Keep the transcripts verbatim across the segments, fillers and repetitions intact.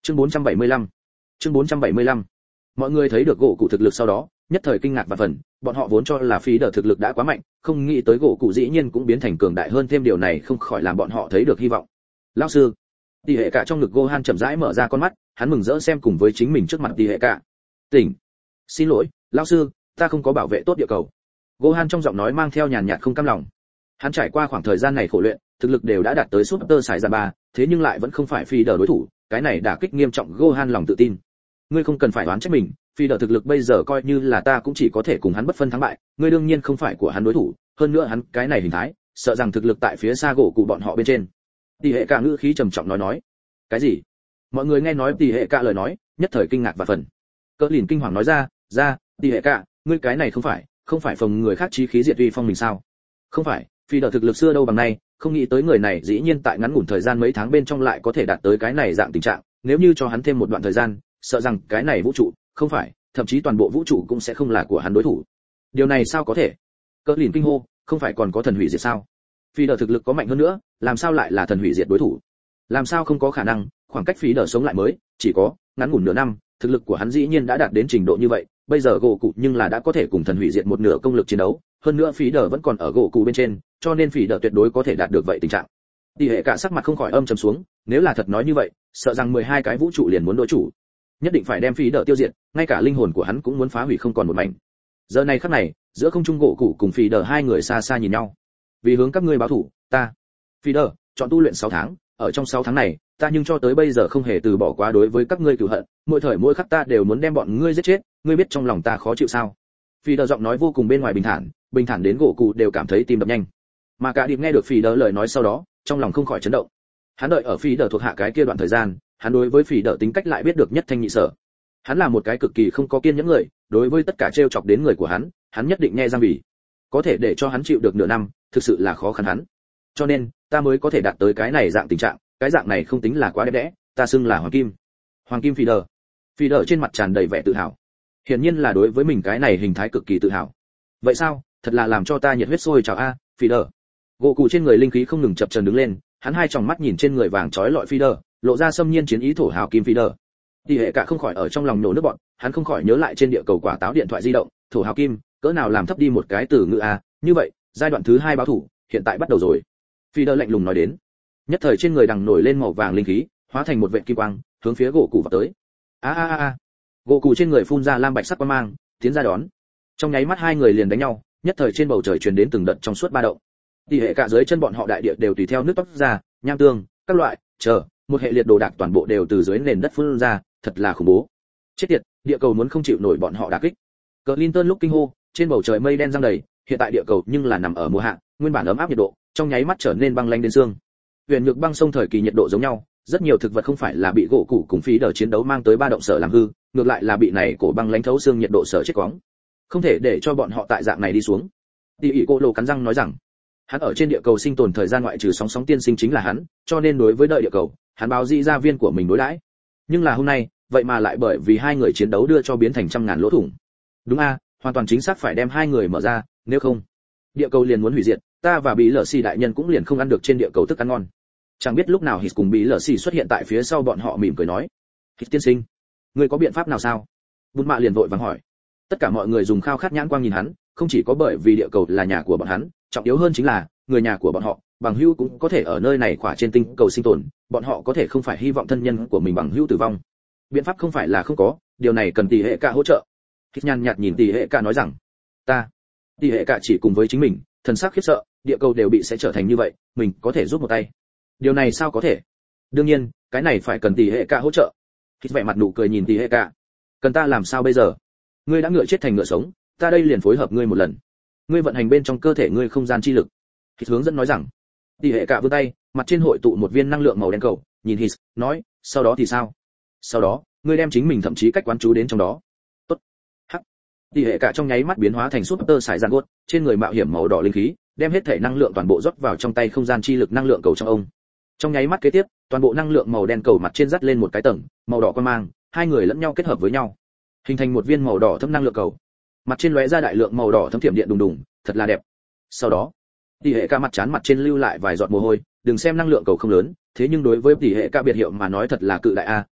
Chương bốn trăm bảy mươi lăm. Chương bốn trăm bảy mươi lăm. Mọi người thấy được gỗ cụ thực lực sau đó, nhất thời kinh ngạc và phần, bọn họ vốn cho là phí đờ thực lực đã quá mạnh, không nghĩ tới gỗ cụ dĩ nhiên cũng biến thành cường đại hơn, thêm điều này không khỏi làm bọn họ thấy được hy vọng. Lão sư, tỷ hệ cả trong ngực Gohan chậm rãi mở ra con mắt, hắn mừng rỡ xem cùng với chính mình trước mặt tỷ hệ cả. Tỉnh. Xin lỗi, lão sư, ta không có bảo vệ tốt địa cầu. Gohan trong giọng nói mang theo nhàn nhạt không cam lòng. Hắn trải qua khoảng thời gian này khổ luyện, thực lực đều đã đạt tới Super Saiyan ba, thế nhưng lại vẫn không phải phi đờ đối thủ, cái này đả kích nghiêm trọng Gohan lòng tự tin. Ngươi không cần phải đoán trách mình, phi đờ thực lực bây giờ coi như là ta cũng chỉ có thể cùng hắn bất phân thắng bại, ngươi đương nhiên không phải của hắn đối thủ, hơn nữa hắn cái này hình thái, sợ rằng thực lực tại phía xa gỗ cụ bọn họ bên trên. Tỷ hệ cả ngữ khí trầm trọng nói nói. Cái gì? Mọi người nghe nói tỷ hệ cả lời nói, nhất thời kinh ngạc và phần. Cỡ lìn kinh hoàng nói ra, ra, tỷ hệ cả, ngươi cái này không phải, không phải phòng người khác chí khí diệt uy phong mình sao? Không phải, phi đờ thực lực xưa đâu bằng nay, không nghĩ tới người này dĩ nhiên tại ngắn ngủn thời gian mấy tháng bên trong lại có thể đạt tới cái này dạng tình trạng, nếu như cho hắn thêm một đoạn thời gian, sợ rằng cái này vũ trụ, không phải, thậm chí toàn bộ vũ trụ cũng sẽ không là của hắn đối thủ. Điều này sao có thể? Cỡ lìn kinh hô, không phải còn có thần hủy diệt sao? Phi đờ thực lực có mạnh hơn nữa, làm sao lại là thần hủy diệt đối thủ? Làm sao không có khả năng, khoảng cách Phi đờ sống lại mới, chỉ có ngắn ngủn nửa năm, thực lực của hắn dĩ nhiên đã đạt đến trình độ như vậy, bây giờ gỗ cụ nhưng là đã có thể cùng thần hủy diệt một nửa công lực chiến đấu, hơn nữa Phi đờ vẫn còn ở gỗ cụ bên trên, cho nên Phi đờ tuyệt đối có thể đạt được vậy tình trạng. Tỷ hệ cả sắc mặt không khỏi âm trầm xuống, nếu là thật nói như vậy, sợ rằng mười hai cái vũ trụ liền muốn đối chủ, nhất định phải đem Phi đờ tiêu diệt, ngay cả linh hồn của hắn cũng muốn phá hủy không còn một mảnh. Giờ này khắc này, giữa không trung gỗ cụ cùng Phi đờ hai người xa xa nhìn nhau. Vì hướng các ngươi báo thù, ta, Phi đờ, chọn tu luyện sáu tháng, ở trong sáu tháng này, ta nhưng cho tới bây giờ không hề từ bỏ quá đối với các ngươi cửu hận, mỗi thời mỗi khắc ta đều muốn đem bọn ngươi giết chết, ngươi biết trong lòng ta khó chịu sao? Phi đờ giọng nói vô cùng bên ngoài bình thản, bình thản đến gỗ cụ đều cảm thấy tim đập nhanh. Mà cả điệp nghe được Phi đờ lời nói sau đó, trong lòng không khỏi chấn động. Hắn đợi ở Phi đờ thuộc hạ cái kia đoạn thời gian, hắn đối với Phi đờ tính cách lại biết được nhất thanh nhị sở. Hắn là một cái cực kỳ không có kiên nhẫn người, đối với tất cả trêu chọc đến người của hắn, hắn nhất định nghe răng bỉ. Có thể để cho hắn chịu được nửa năm, thực sự là khó khăn hắn. Cho nên, ta mới có thể đạt tới cái này dạng tình trạng, cái dạng này không tính là quá đẹp đẽ, ta xưng là hoàng kim. Hoàng kim Phi đờ. Phi đờ trên mặt tràn đầy vẻ tự hào. Hiển nhiên là đối với mình cái này hình thái cực kỳ tự hào. Vậy sao, thật là làm cho ta nhiệt huyết sôi trào a, Phi đờ. Gỗ cụ trên người linh khí không ngừng chập chờn đứng lên, hắn hai tròng mắt nhìn trên người vàng chói lọi Phi đờ, lộ ra xâm nhiên chiến ý thổ hào kim Phi đờ. Tỷ hệ cả không khỏi ở trong lòng nổ nước bọt, hắn không khỏi nhớ lại trên địa cầu quả táo điện thoại di động, thổ hào kim, cỡ nào làm thấp đi một cái từ ngữ a, như vậy, giai đoạn thứ hai báo thủ, hiện tại bắt đầu rồi. Phi đờ lạnh lùng nói đến. Nhất thời trên người đằng nổi lên màu vàng linh khí, hóa thành một vệt kim quang, hướng phía gỗ cụ vào tới. A a a a. Gỗ cụ trên người phun ra lam bạch sắc quang mang, tiến ra đón. Trong nháy mắt hai người liền đánh nhau, nhất thời trên bầu trời truyền đến từng đợt trong suốt ba động. Tỷ hệ cả dưới chân bọn họ đại địa đều tùy theo nước tóc ra, nham tương, các loại, chờ, một hệ liệt đồ đạc toàn bộ đều từ dưới nền đất phun ra, thật là khủng bố. Chết tiệt, địa cầu muốn không chịu nổi bọn họ đả kích. Clinton lúc kinh hô, trên bầu trời mây đen giăng đầy, hiện tại địa cầu nhưng là nằm ở mùa hạ, nguyên bản ấm áp nhiệt độ, trong nháy mắt trở nên băng lãnh đến xương. Huyền nhược băng sông thời kỳ nhiệt độ giống nhau, rất nhiều thực vật không phải là bị gỗ cụ cùng Phi đờ chiến đấu mang tới ba động sở làm hư, ngược lại là bị này cổ băng lãnh thấu xương nhiệt độ sở chết quóng. Không thể để cho bọn họ tại dạng này đi xuống. Tỷ ỷ cô lô cắn răng nói rằng, hắn ở trên địa cầu sinh tồn thời gian ngoại trừ sóng sóng tiên sinh chính là hắn, cho nên đối với đợi địa cầu, hắn báo dị gia viên của mình đối đãi. Nhưng là hôm nay, vậy mà lại bởi vì hai người chiến đấu đưa cho biến thành trăm ngàn lỗ thủng. Đúng a, hoàn toàn chính xác phải đem hai người mở ra, nếu không, địa cầu liền muốn hủy diệt, ta và Bí Lở Xì đại nhân cũng liền không ăn được trên địa cầu thức ăn ngon. Chẳng biết lúc nào Hít cùng Bí Lở Xì xuất hiện tại phía sau bọn họ mỉm cười nói, Hít tiên sinh, ngươi có biện pháp nào sao? Bùn Mạ liền vội vàng hỏi. Tất cả mọi người dùng khao khát nhãn quang nhìn hắn, không chỉ có bởi vì địa cầu là nhà của bọn hắn, trọng yếu hơn chính là người nhà của bọn họ, bằng hữu cũng có thể ở nơi này khỏa trên tinh cầu sinh tồn, bọn họ có thể không phải hy vọng thân nhân của mình bằng hữu tử vong. Biện pháp không phải là không có, điều này cần tỷ hệ cả hỗ trợ. Hít nhàn nhạt nhìn tỷ hệ cả nói rằng, ta, tỷ hệ cả chỉ cùng với chính mình, thần sắc khiếp sợ, địa cầu đều bị sẽ trở thành như vậy, mình có thể giúp một tay. Điều này sao có thể? Đương nhiên, cái này phải cần tỷ hệ cả hỗ trợ. Hít vẻ mặt nụ cười nhìn tỷ hệ cả. Cần ta làm sao bây giờ? Ngươi đã ngựa chết thành ngựa sống, ta đây liền phối hợp ngươi một lần. Ngươi vận hành bên trong cơ thể ngươi không gian chi lực. Hít hướng dẫn nói rằng. Tỷ hệ cả vươn tay, mặt trên hội tụ một viên năng lượng màu đen cầu, nhìn Hít, nói, sau đó thì sao? Sau đó, ngươi đem chính mình thậm chí cách quán chú đến trong đó. Tốt. Hắc. Tỷ hệ cả trong nháy mắt biến hóa thành Super Saiyan God, trên người mạo hiểm màu đỏ linh khí, đem hết thể năng lượng toàn bộ rót vào trong tay không gian chi lực năng lượng cầu trong ông. Trong nháy mắt kế tiếp, toàn bộ năng lượng màu đen cầu mặt trên dắt lên một cái tầng màu đỏ quang mang, hai người lẫn nhau kết hợp với nhau, hình thành một viên màu đỏ thâm năng lượng cầu. Mặt trên lóe ra đại lượng màu đỏ thâm thiểm điện đùng đùng, thật là đẹp. Sau đó, tỷ hệ ca mặt chán mặt trên lưu lại vài giọt mồ hôi, đừng xem năng lượng cầu không lớn, thế nhưng đối với tỷ hệ ca biệt hiệu mà nói thật là cự đại a,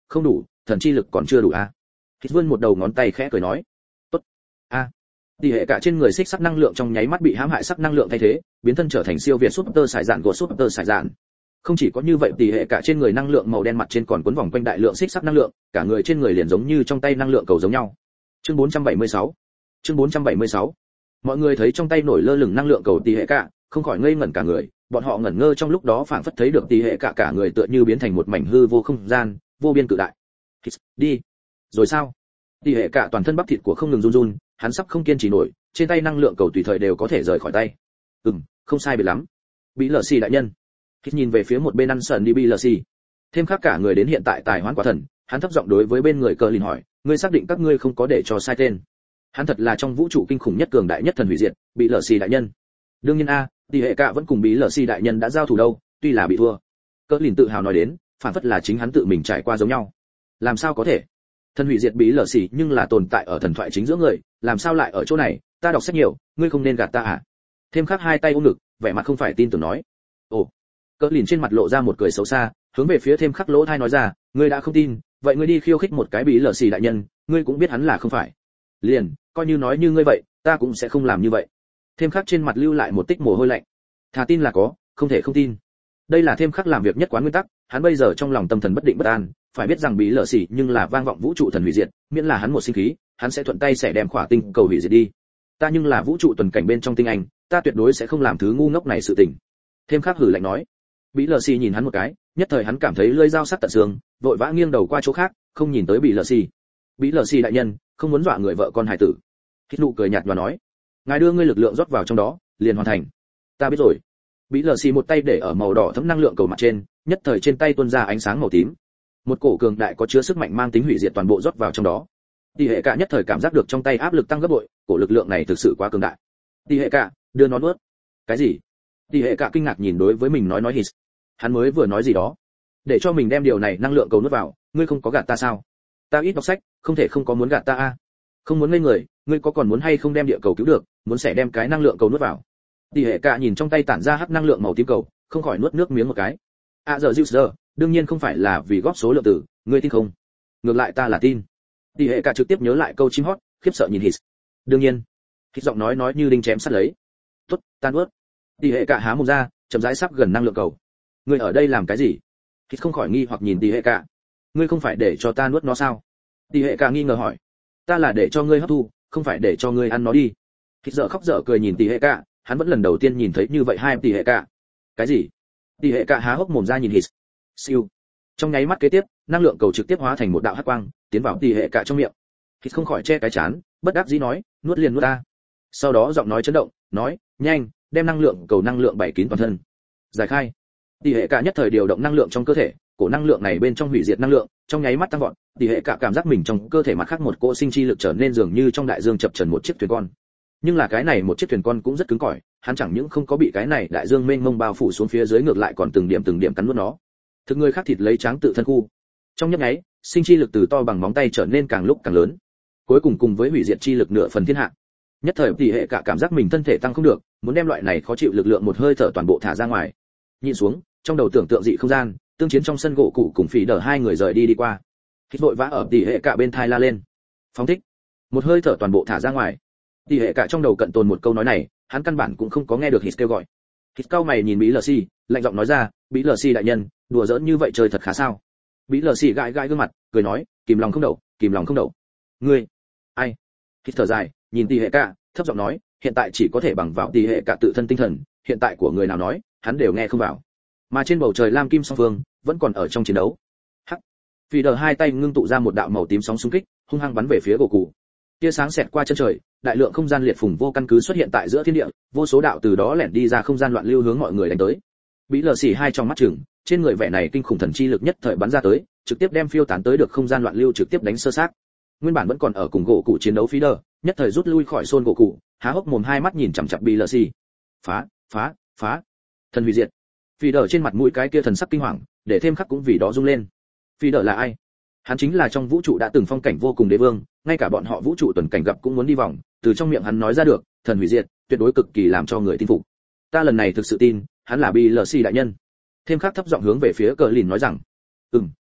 không đủ, thần chi lực còn chưa đủ à? Hít vươn một đầu ngón tay khẽ cười nói, tốt, a. À. Tỷ hệ cả trên người xích sắc năng lượng trong nháy mắt bị hãm hại sắc năng lượng thay thế, biến thân trở thành siêu việt super sải dạn của super sải dạn. Không chỉ có như vậy, tỷ hệ cả trên người năng lượng màu đen mặt trên còn cuốn vòng quanh đại lượng xích sắc năng lượng, cả người trên người liền giống như trong tay năng lượng cầu giống nhau. Chương bốn trăm bảy mươi sáu. Chương bốn trăm bảy mươi sáu. Mọi người thấy trong tay nổi lơ lửng năng lượng cầu tỷ hệ cả, không khỏi ngây ngẩn cả người, bọn họ ngẩn ngơ trong lúc đó phảng phất thấy được tỷ hệ cả cả người tựa như biến thành một mảnh hư vô không gian, vô biên cự đại. Đi. Rồi sao? Tỷ hệ cả toàn thân bắp thịt của không ngừng run run, hắn sắp không kiên trì nổi, trên tay năng lượng cầu tùy thời đều có thể rời khỏi tay. Ừm, không sai biệt lắm. Bí lờ xì đại nhân. Hít nhìn về phía một bên ăn sần đi bí lờ xì. Thêm khác cả người đến hiện tại tài hoán quả thần, hắn thấp giọng đối với bên người cờ lìn hỏi, ngươi xác định các ngươi không có để cho sai tên? Hắn thật là trong vũ trụ kinh khủng nhất cường đại nhất thần hủy diệt, bị lờ xì đại nhân. Đương nhiên a, tỷ hệ cả vẫn cùng bí lờ xì đại nhân đã giao thủ đâu, tuy là bị thua. Cờ lìn tự hào nói đến, phản phất là chính hắn tự mình trải qua giống nhau. Làm sao có thể? Thần hủy diệt bí lờ xì nhưng là tồn tại ở thần thoại chính giữa người, làm sao lại ở chỗ này? Ta đọc sách nhiều, ngươi không nên gạt ta à? Thêm khác hai tay ôm ngực, vẻ mặt không phải tin tưởng nói. Ồ. Cờ lìn trên mặt lộ ra một cười xấu xa, hướng về phía thêm khắc lỗ thai nói ra, ngươi đã không tin, vậy ngươi đi khiêu khích một cái bí lờ xì đại nhân, ngươi cũng biết hắn là không phải. Liền, coi như nói như ngươi vậy, ta cũng sẽ không làm như vậy. Thêm khắc trên mặt lưu lại một tích mồ hôi lạnh. Thà tin là có, không thể không tin. Đây là thêm khắc làm việc nhất quán nguyên tắc, hắn bây giờ trong lòng tâm thần bất định bất an, phải biết rằng bí lờ xì nhưng là vang vọng vũ trụ thần hủy diệt, miễn là hắn một sinh khí, hắn sẽ thuận tay sẽ đem khỏa tinh cầu hủy diệt đi. Ta nhưng là vũ trụ tuần cảnh bên trong tinh anh, ta tuyệt đối sẽ không làm thứ ngu ngốc này sự tình. Thêm khắc hử lạnh nói. Bí lờ xì nhìn hắn một cái, nhất thời hắn cảm thấy lưỡi dao sắc tận xương, vội vã nghiêng đầu qua chỗ khác, không nhìn tới bí lờ xì. Bí lờ xì đại nhân, không muốn dọa người vợ con hải tử. Hít nụ cười nhạt và nói, ngài đưa ngươi lực lượng rót vào trong đó, liền hoàn thành. Ta biết rồi. Bí lờ xì một tay để ở màu đỏ thấm năng lượng cầu mặt trên, nhất thời trên tay tuôn ra ánh sáng màu tím. Một cổ cường đại có chứa sức mạnh mang tính hủy diệt toàn bộ rót vào trong đó. Tỷ hệ cả nhất thời cảm giác được trong tay áp lực tăng gấp bội, cổ lực lượng này thực sự quá cường đại. Tỷ hệ cả, đưa nó nuốt. Cái gì? Tỷ hệ cả kinh ngạc nhìn đối với mình nói nói hít. Hắn mới vừa nói gì đó? Để cho mình đem điều này năng lượng cầu nuốt vào, ngươi không có gạt ta sao? Ta ít đọc sách, không thể không có muốn gạt ta a. Không muốn ngây người, ngươi có còn muốn hay không đem địa cầu cứu được, muốn sẽ đem cái năng lượng cầu nuốt vào. Tỷ hệ cả nhìn trong tay tản ra hắc năng lượng màu tím cầu, không khỏi nuốt nước miếng một cái. À giờ Zeus, đương nhiên không phải là vì góp số lượng tử, ngươi tin không? Ngược lại ta là tin. Tỷ hệ cả trực tiếp nhớ lại câu chim hót, khiếp sợ nhìn hít. Đương nhiên. Hít giọng nói nói như đinh chém sắt lấy. Tốt, ta nuốt. Tỷ hệ cả há mồm ra, chậm rãi sắp gần năng lượng cầu. Ngươi ở đây làm cái gì? Hít không khỏi nghi hoặc nhìn tỷ hệ cả. Ngươi không phải để cho ta nuốt nó sao? Tỷ hệ cả nghi ngờ hỏi. Ta là để cho ngươi hấp thu, không phải để cho ngươi ăn nó đi. Hít dở khóc dở cười nhìn tỷ hệ cả, hắn vẫn lần đầu tiên nhìn thấy như vậy hai tỷ hệ cả. Cái gì? Tỷ hệ cả há hốc mồm ra nhìn hít. Siêu. Trong nháy mắt kế tiếp, năng lượng cầu trực tiếp hóa thành một đạo hắc quang, tiến vào tỷ hệ cả trong miệng. Hít không khỏi che cái chán, bất đắc dĩ nói, nuốt liền nuốt ta. Sau đó giọng nói chấn động, nói, nhanh, đem năng lượng cầu năng lượng bảy kín toàn thân. Giải khai. Tỷ hệ cả nhất thời điều động năng lượng trong cơ thể, cổ năng lượng này bên trong hủy diệt năng lượng, trong nháy mắt tăng vọt, tỷ hệ cả cảm giác mình trong cơ thể mặt khác một cỗ sinh chi lực trở nên dường như trong đại dương chập chờn một chiếc thuyền con. Nhưng là cái này một chiếc thuyền con cũng rất cứng cỏi, hắn chẳng những không có bị cái này đại dương mênh mông bao phủ xuống phía dưới, ngược lại còn từng điểm từng điểm cắn nuốt nó. Thực người khác thịt lấy tráng tự thân khu. Trong nhấp nháy, sinh chi lực từ to bằng móng tay trở nên càng lúc càng lớn. Cuối cùng cùng với hủy diệt chi lực nửa phần thiên hạ. Nhất thời tỷ hệ cả cảm giác mình thân thể tăng không được, muốn đem loại này khó chịu lực lượng một hơi thở toàn bộ thả ra ngoài. Nhìn xuống, trong đầu tưởng tượng dị không gian, tương chiến trong sân gỗ cụ cùng phỉ đỡ hai người rời đi đi qua. Hít vội vã ở tỷ hệ cả bên thai la lên. Phóng thích. Một hơi thở toàn bộ thả ra ngoài. Tỷ hệ cả trong đầu cận tồn một câu nói này, hắn căn bản cũng không có nghe được hít kêu gọi. Hít cao mày nhìn Bí Lờ Xi, lạnh giọng nói ra, Bí Lờ Xi đại nhân, đùa giỡn như vậy chơi thật khá sao? Bí Lờ Xi gãi gãi gương mặt, cười nói, kìm lòng không đậu, kìm lòng không đậu. Ngươi, ai? Hít thở dài, nhìn tỷ hệ cả, thấp giọng nói, hiện tại chỉ có thể bằng vào tỷ hệ cả tự thân tinh thần, hiện tại của người nào nói, hắn đều nghe không vào. Mà trên bầu trời lam kim song phương vẫn còn ở trong chiến đấu. Hắc. Phi đờ hai tay ngưng tụ ra một đạo màu tím sóng xung kích, hung hăng bắn về phía gỗ cụ. Tia sáng xẹt qua chân trời, đại lượng không gian liệt phùng vô căn cứ xuất hiện tại giữa thiên địa, vô số đạo từ đó lẻn đi ra không gian loạn lưu hướng mọi người đánh tới. Bí lờ xỉ hai trong mắt chừng, trên người vẻ này kinh khủng thần chi lực nhất thời bắn ra tới, trực tiếp đem phiêu tán tới được không gian loạn lưu trực tiếp đánh sơ xác. Nguyên bản vẫn còn ở cùng gỗ cụ chiến đấu Phi đờ, nhất thời rút lui khỏi xôn gỗ cụ, há hốc mồm hai mắt nhìn chằm chằm Bí lờ xỉ. Phá, phá, phá. Thần hủy diệt. Phi đờ trên mặt mũi cái kia thần sắc kinh hoàng, để thêm khắc cũng vì đó rung lên. Phi đờ là ai? Hắn chính là trong vũ trụ đã từng phong cảnh vô cùng đế vương, ngay cả bọn họ vũ trụ tuần cảnh gặp cũng muốn đi vòng, từ trong miệng hắn nói ra được, thần hủy diệt, tuyệt đối cực kỳ làm cho người tin phục. Ta lần này thực sự tin, hắn là bê lờ xê đại nhân. Thêm khắc thấp giọng hướng về phía Cờ Lìn nói rằng, "Ừm,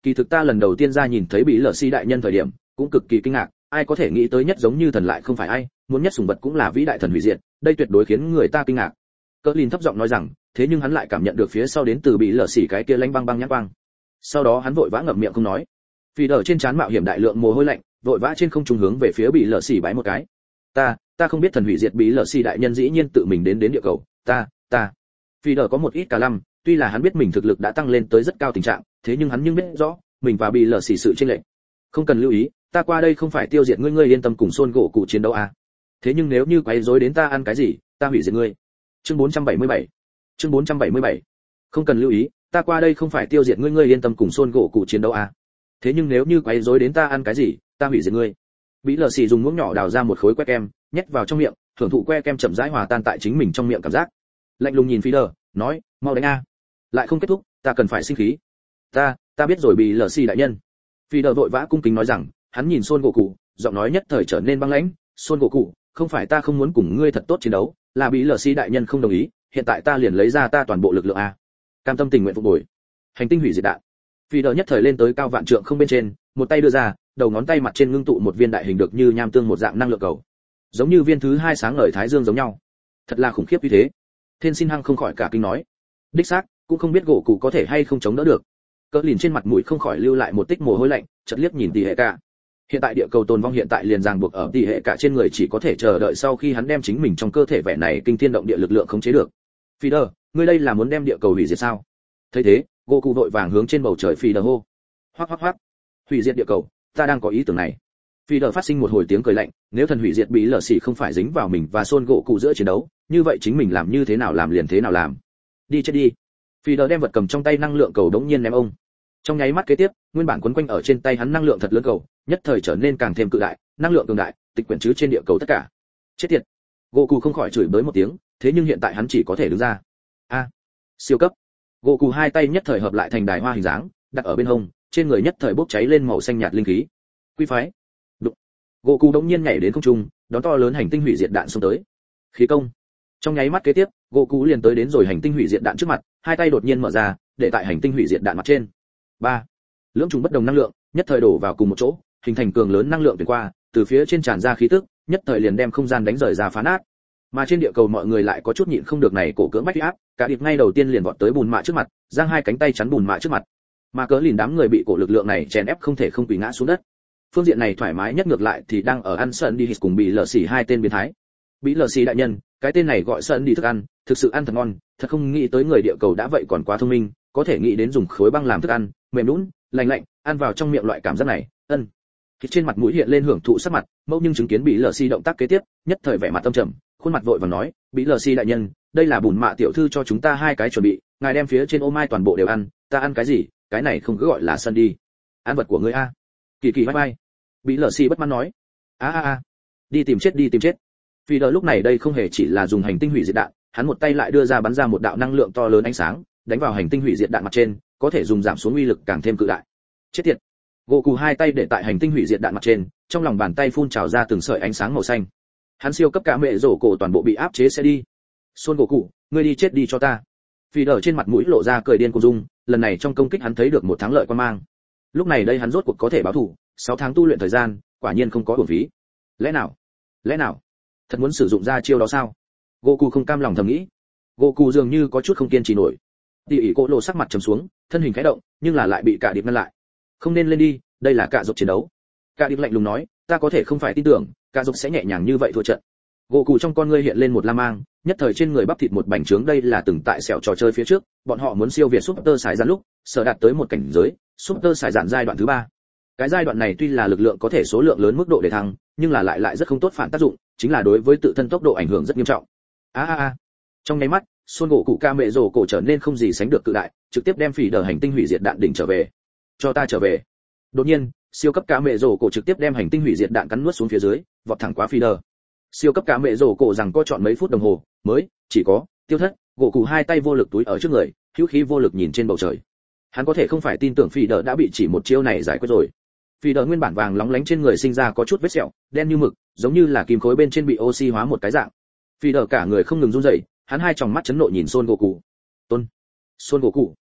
Kỳ thực ta lần đầu tiên ra nhìn thấy bị lở xi đại nhân thời điểm cũng cực kỳ kinh ngạc, ai có thể nghĩ tới nhất giống như thần lại không phải ai, muốn nhất sùng vật cũng là vĩ đại thần hủy diệt, đây tuyệt đối khiến người ta kinh ngạc. Cỡ lìn thấp giọng nói rằng, thế nhưng hắn lại cảm nhận được phía sau đến từ bị lở xỉ cái kia lanh băng băng nhãn quang. Sau đó hắn vội vã ngậm miệng không nói. Vì đỡ trên trán mạo hiểm đại lượng mồ hôi lạnh, vội vã trên không trung hướng về phía bị lở xỉ bái một cái. Ta, ta không biết thần hủy diệt bị lở xỉ đại nhân dĩ nhiên tự mình đến đến địa cầu, ta, ta. Vì đỡ có một ít cả lăm, tuy là hắn biết mình thực lực đã tăng lên tới rất cao tình trạng, thế nhưng hắn nhưng biết rõ, mình và bị lở xỉ sự chênh lệch. Không cần lưu ý, ta qua đây không phải tiêu diệt ngươi, ngươi yên tâm cùng Son gỗ cụ chiến đấu à? Thế nhưng nếu như quấy rối đến ta ăn cái gì, ta hủy diệt ngươi. Chương bốn trăm bảy mươi bảy. Chương bốn trăm bảy mươi bảy. Không cần lưu ý, ta qua đây không phải tiêu diệt ngươi, ngươi yên tâm cùng Son gỗ cụ chiến đấu à? Thế nhưng nếu như quấy rối đến ta ăn cái gì, ta hủy diệt ngươi. Bị lờ xì dùng muỗng nhỏ đào ra một khối que kem, nhét vào trong miệng, thưởng thụ que kem chậm rãi hòa tan tại chính mình trong miệng cảm giác. Lạnh lùng nhìn Phi Đờ, nói, mau đánh a. Lại không kết thúc, ta cần phải sinh khí. Ta, ta biết rồi bị lờ xì đại nhân. Phi Đờ vội vã cung kính nói rằng, hắn nhìn Son gỗ cụ, giọng nói nhất thời trở nên băng lãnh. Son gỗ cụ, không phải ta không muốn cùng ngươi thật tốt chiến đấu, là bị lờ xì đại nhân không đồng ý, hiện tại ta liền lấy ra ta toàn bộ lực lượng a. Cam tâm tình nguyện phục bồi. Hành tinh hủy diệt đạn. Phi Đờ nhất thời lên tới cao vạn trượng không bên trên, một tay đưa ra, đầu ngón tay mặt trên ngưng tụ một viên đại hình được như nham tương một dạng năng lượng cầu, giống như viên thứ hai sáng ngời thái dương giống nhau, thật là khủng khiếp như thế. Thiên Xin Hăng không khỏi cả kinh nói, đích xác, cũng không biết gỗ cụ có thể hay không chống đỡ được. Cỡ lìn trên mặt mũi không khỏi lưu lại một tích mồ hôi lạnh, chợt liếc nhìn tỷ hệ cả. Hiện tại địa cầu tồn vong hiện tại liền ràng buộc ở tỷ hệ cả trên người, chỉ có thể chờ đợi sau khi hắn đem chính mình trong cơ thể vẻ này kinh thiên động địa lực lượng khống chế được. Phi Đờ, ngươi đây là muốn đem địa cầu hủy diệt sao? Thấy thế, gỗ cụ vội vàng hướng trên bầu trời Phi Đờ hô, hoắc hoắc hoắc, hủy diệt địa cầu, ta đang có ý tưởng này. Phi Đờ phát sinh một hồi tiếng cười lạnh, nếu thần hủy diệt bị lở xỉ không phải dính vào mình và Son gỗ cụ giữa chiến đấu, như vậy chính mình làm như thế nào làm liền thế nào làm. Đi chết đi. Phi Đờ đem vật cầm trong tay năng lượng cầu đống nhiên ném ông. Trong nháy mắt kế tiếp, nguyên bản quấn quanh ở trên tay hắn năng lượng thật lớn cầu, nhất thời trở nên càng thêm cự đại, năng lượng cường đại, tịch quyển chứ trên địa cầu tất cả. Chết tiệt. Gỗ cụ không khỏi chửi bới một tiếng, thế nhưng hiện tại hắn chỉ có thể đứng ra. A, siêu cấp. Gỗ cụ hai tay nhất thời hợp lại thành đài hoa hình dáng, đặt ở bên hông, trên người nhất thời bốc cháy lên màu xanh nhạt linh khí. Quy phái. Đụng. Gỗ cụ đống nhiên nhảy đến không trung, đón to lớn hành tinh hủy diệt đạn xông tới. Khí công. Trong nháy mắt kế tiếp, gỗ cụ liền tới đến rồi hành tinh hủy diệt đạn trước mặt, hai tay đột nhiên mở ra, để tại hành tinh hủy diệt đạn mặt trên. Ba. Lưỡng trùng bất đồng năng lượng, nhất thời đổ vào cùng một chỗ, hình thành cường lớn năng lượng tuyển qua, từ phía trên tràn ra khí tức, nhất thời liền đem không gian đánh rời ra phá nát. Mà trên địa cầu mọi người lại có chút nhịn không được này cổ cưỡng bách áp, cả điệp ngay đầu tiên liền vọt tới bùn mạ trước mặt, giang hai cánh tay chắn bùn mạ trước mặt. Mà cớ lìn đám người bị cổ lực lượng này chèn ép không thể không quỳ ngã xuống đất. Phương diện này thoải mái nhất ngược lại thì đang ở ăn sợn đi cùng bị lở xỉ hai tên biến thái. Bị lở xỉ đại nhân, cái tên này gọi sợn đi thức ăn, thực sự ăn thật ngon, thật không nghĩ tới người địa cầu đã vậy còn quá thông minh, có thể nghĩ đến dùng khối băng làm thức ăn, mềm nhũn, lành lạnh, ăn vào trong miệng loại cảm giác này. Ân. Thì trên mặt mũi hiện lên hưởng thụ sắc mặt, mẫu nhưng chứng kiến bị lở xỉ động tác kế tiếp, nhất thời vẻ mặt tâm trầm, khuôn mặt vội vàng nói, bị lở xỉ đại nhân, đây là bùn mạ tiểu thư cho chúng ta hai cái chuẩn bị, ngài đem phía trên ô mai toàn bộ đều ăn, ta ăn cái gì, cái này không cứ gọi là sân đi. Ăn vật của ngươi a. Kỳ kỳ bye bye. Bị lở xỉ bất mãn nói, a a a, đi tìm chết đi tìm chết. Vì đợi lúc này đây không hề chỉ là dùng hành tinh hủy diệt đạn, hắn một tay lại đưa ra bắn ra một đạo năng lượng to lớn ánh sáng, đánh vào hành tinh hủy diệt đạn mặt trên, có thể dùng giảm xuống uy lực càng thêm cự đại. Chết tiệt. Gỗ cụ hai tay để tại hành tinh hủy diệt đạn mặt trên, trong lòng bàn tay phun trào ra từng sợi ánh sáng màu xanh. Hắn siêu cấp cả mẹ rổ cổ toàn bộ bị áp chế sẽ đi. Son gỗ cụ, ngươi đi chết đi cho ta. Vì đợi trên mặt mũi lộ ra cười điên cuồng dung, lần này trong công kích hắn thấy được một thắng lợi quan mang. Lúc này đây hắn rốt cuộc có thể báo thù, sáu tháng tu luyện thời gian, quả nhiên không có uổng phí. Lẽ nào? Lẽ nào? Thật muốn sử dụng ra chiêu đó sao? Goku không cam lòng thầm nghĩ. Goku dường như có chút không kiên trì nổi. Tỷ ỷ Cổ Lộ sắc mặt trầm xuống, thân hình khẽ động, nhưng là lại bị Cả Điệp ngăn lại. Không nên lên đi, đây là Cả Dục chiến đấu. Cả Điệp lạnh lùng nói, ta có thể không phải tin tưởng, Cả Dục sẽ nhẹ nhàng như vậy thua trận. Goku trong con ngươi hiện lên một lam mang, nhất thời trên người bắp thịt một bành trướng, đây là từng tại sẹo trò chơi phía trước, bọn họ muốn siêu việt Super Saiyan lúc, sở đạt tới một cảnh giới, Super Saiyan giai đoạn thứ ba. Cái giai đoạn này tuy là lực lượng có thể số lượng lớn mức độ để thăng, nhưng là lại lại rất không tốt phản tác dụng, chính là đối với tự thân tốc độ ảnh hưởng rất nghiêm trọng. A a a. Trong nháy mắt, Son gỗ cụ ca mẹ rồ cổ trở nên không gì sánh được cự đại, trực tiếp đem phỉ đờ hành tinh hủy diệt đạn đỉnh trở về. Cho ta trở về. Đột nhiên, siêu cấp ca mẹ rồ cổ trực tiếp đem hành tinh hủy diệt đạn cắn nuốt xuống phía dưới, vọt thẳng qua phỉ đờ. Siêu cấp ca mẹ rồ cổ rằng có chọn mấy phút đồng hồ, mới chỉ có tiêu thất, gỗ cụ hai tay vô lực túi ở trước người, hữu khí vô lực nhìn trên bầu trời. Hắn có thể không phải tin tưởng phỉ đờ đã bị chỉ một chiêu này giải quyết rồi. Phỉ đờ nguyên bản vàng lóng lánh trên người sinh ra có chút vết sẹo, đen như mực, giống như là kim khối bên trên bị oxy hóa một cái dạng. Phỉ đờ cả người không ngừng run rẩy, hắn hai tròng mắt chấn nộ nhìn Son Goku. Tôn, Son Goku,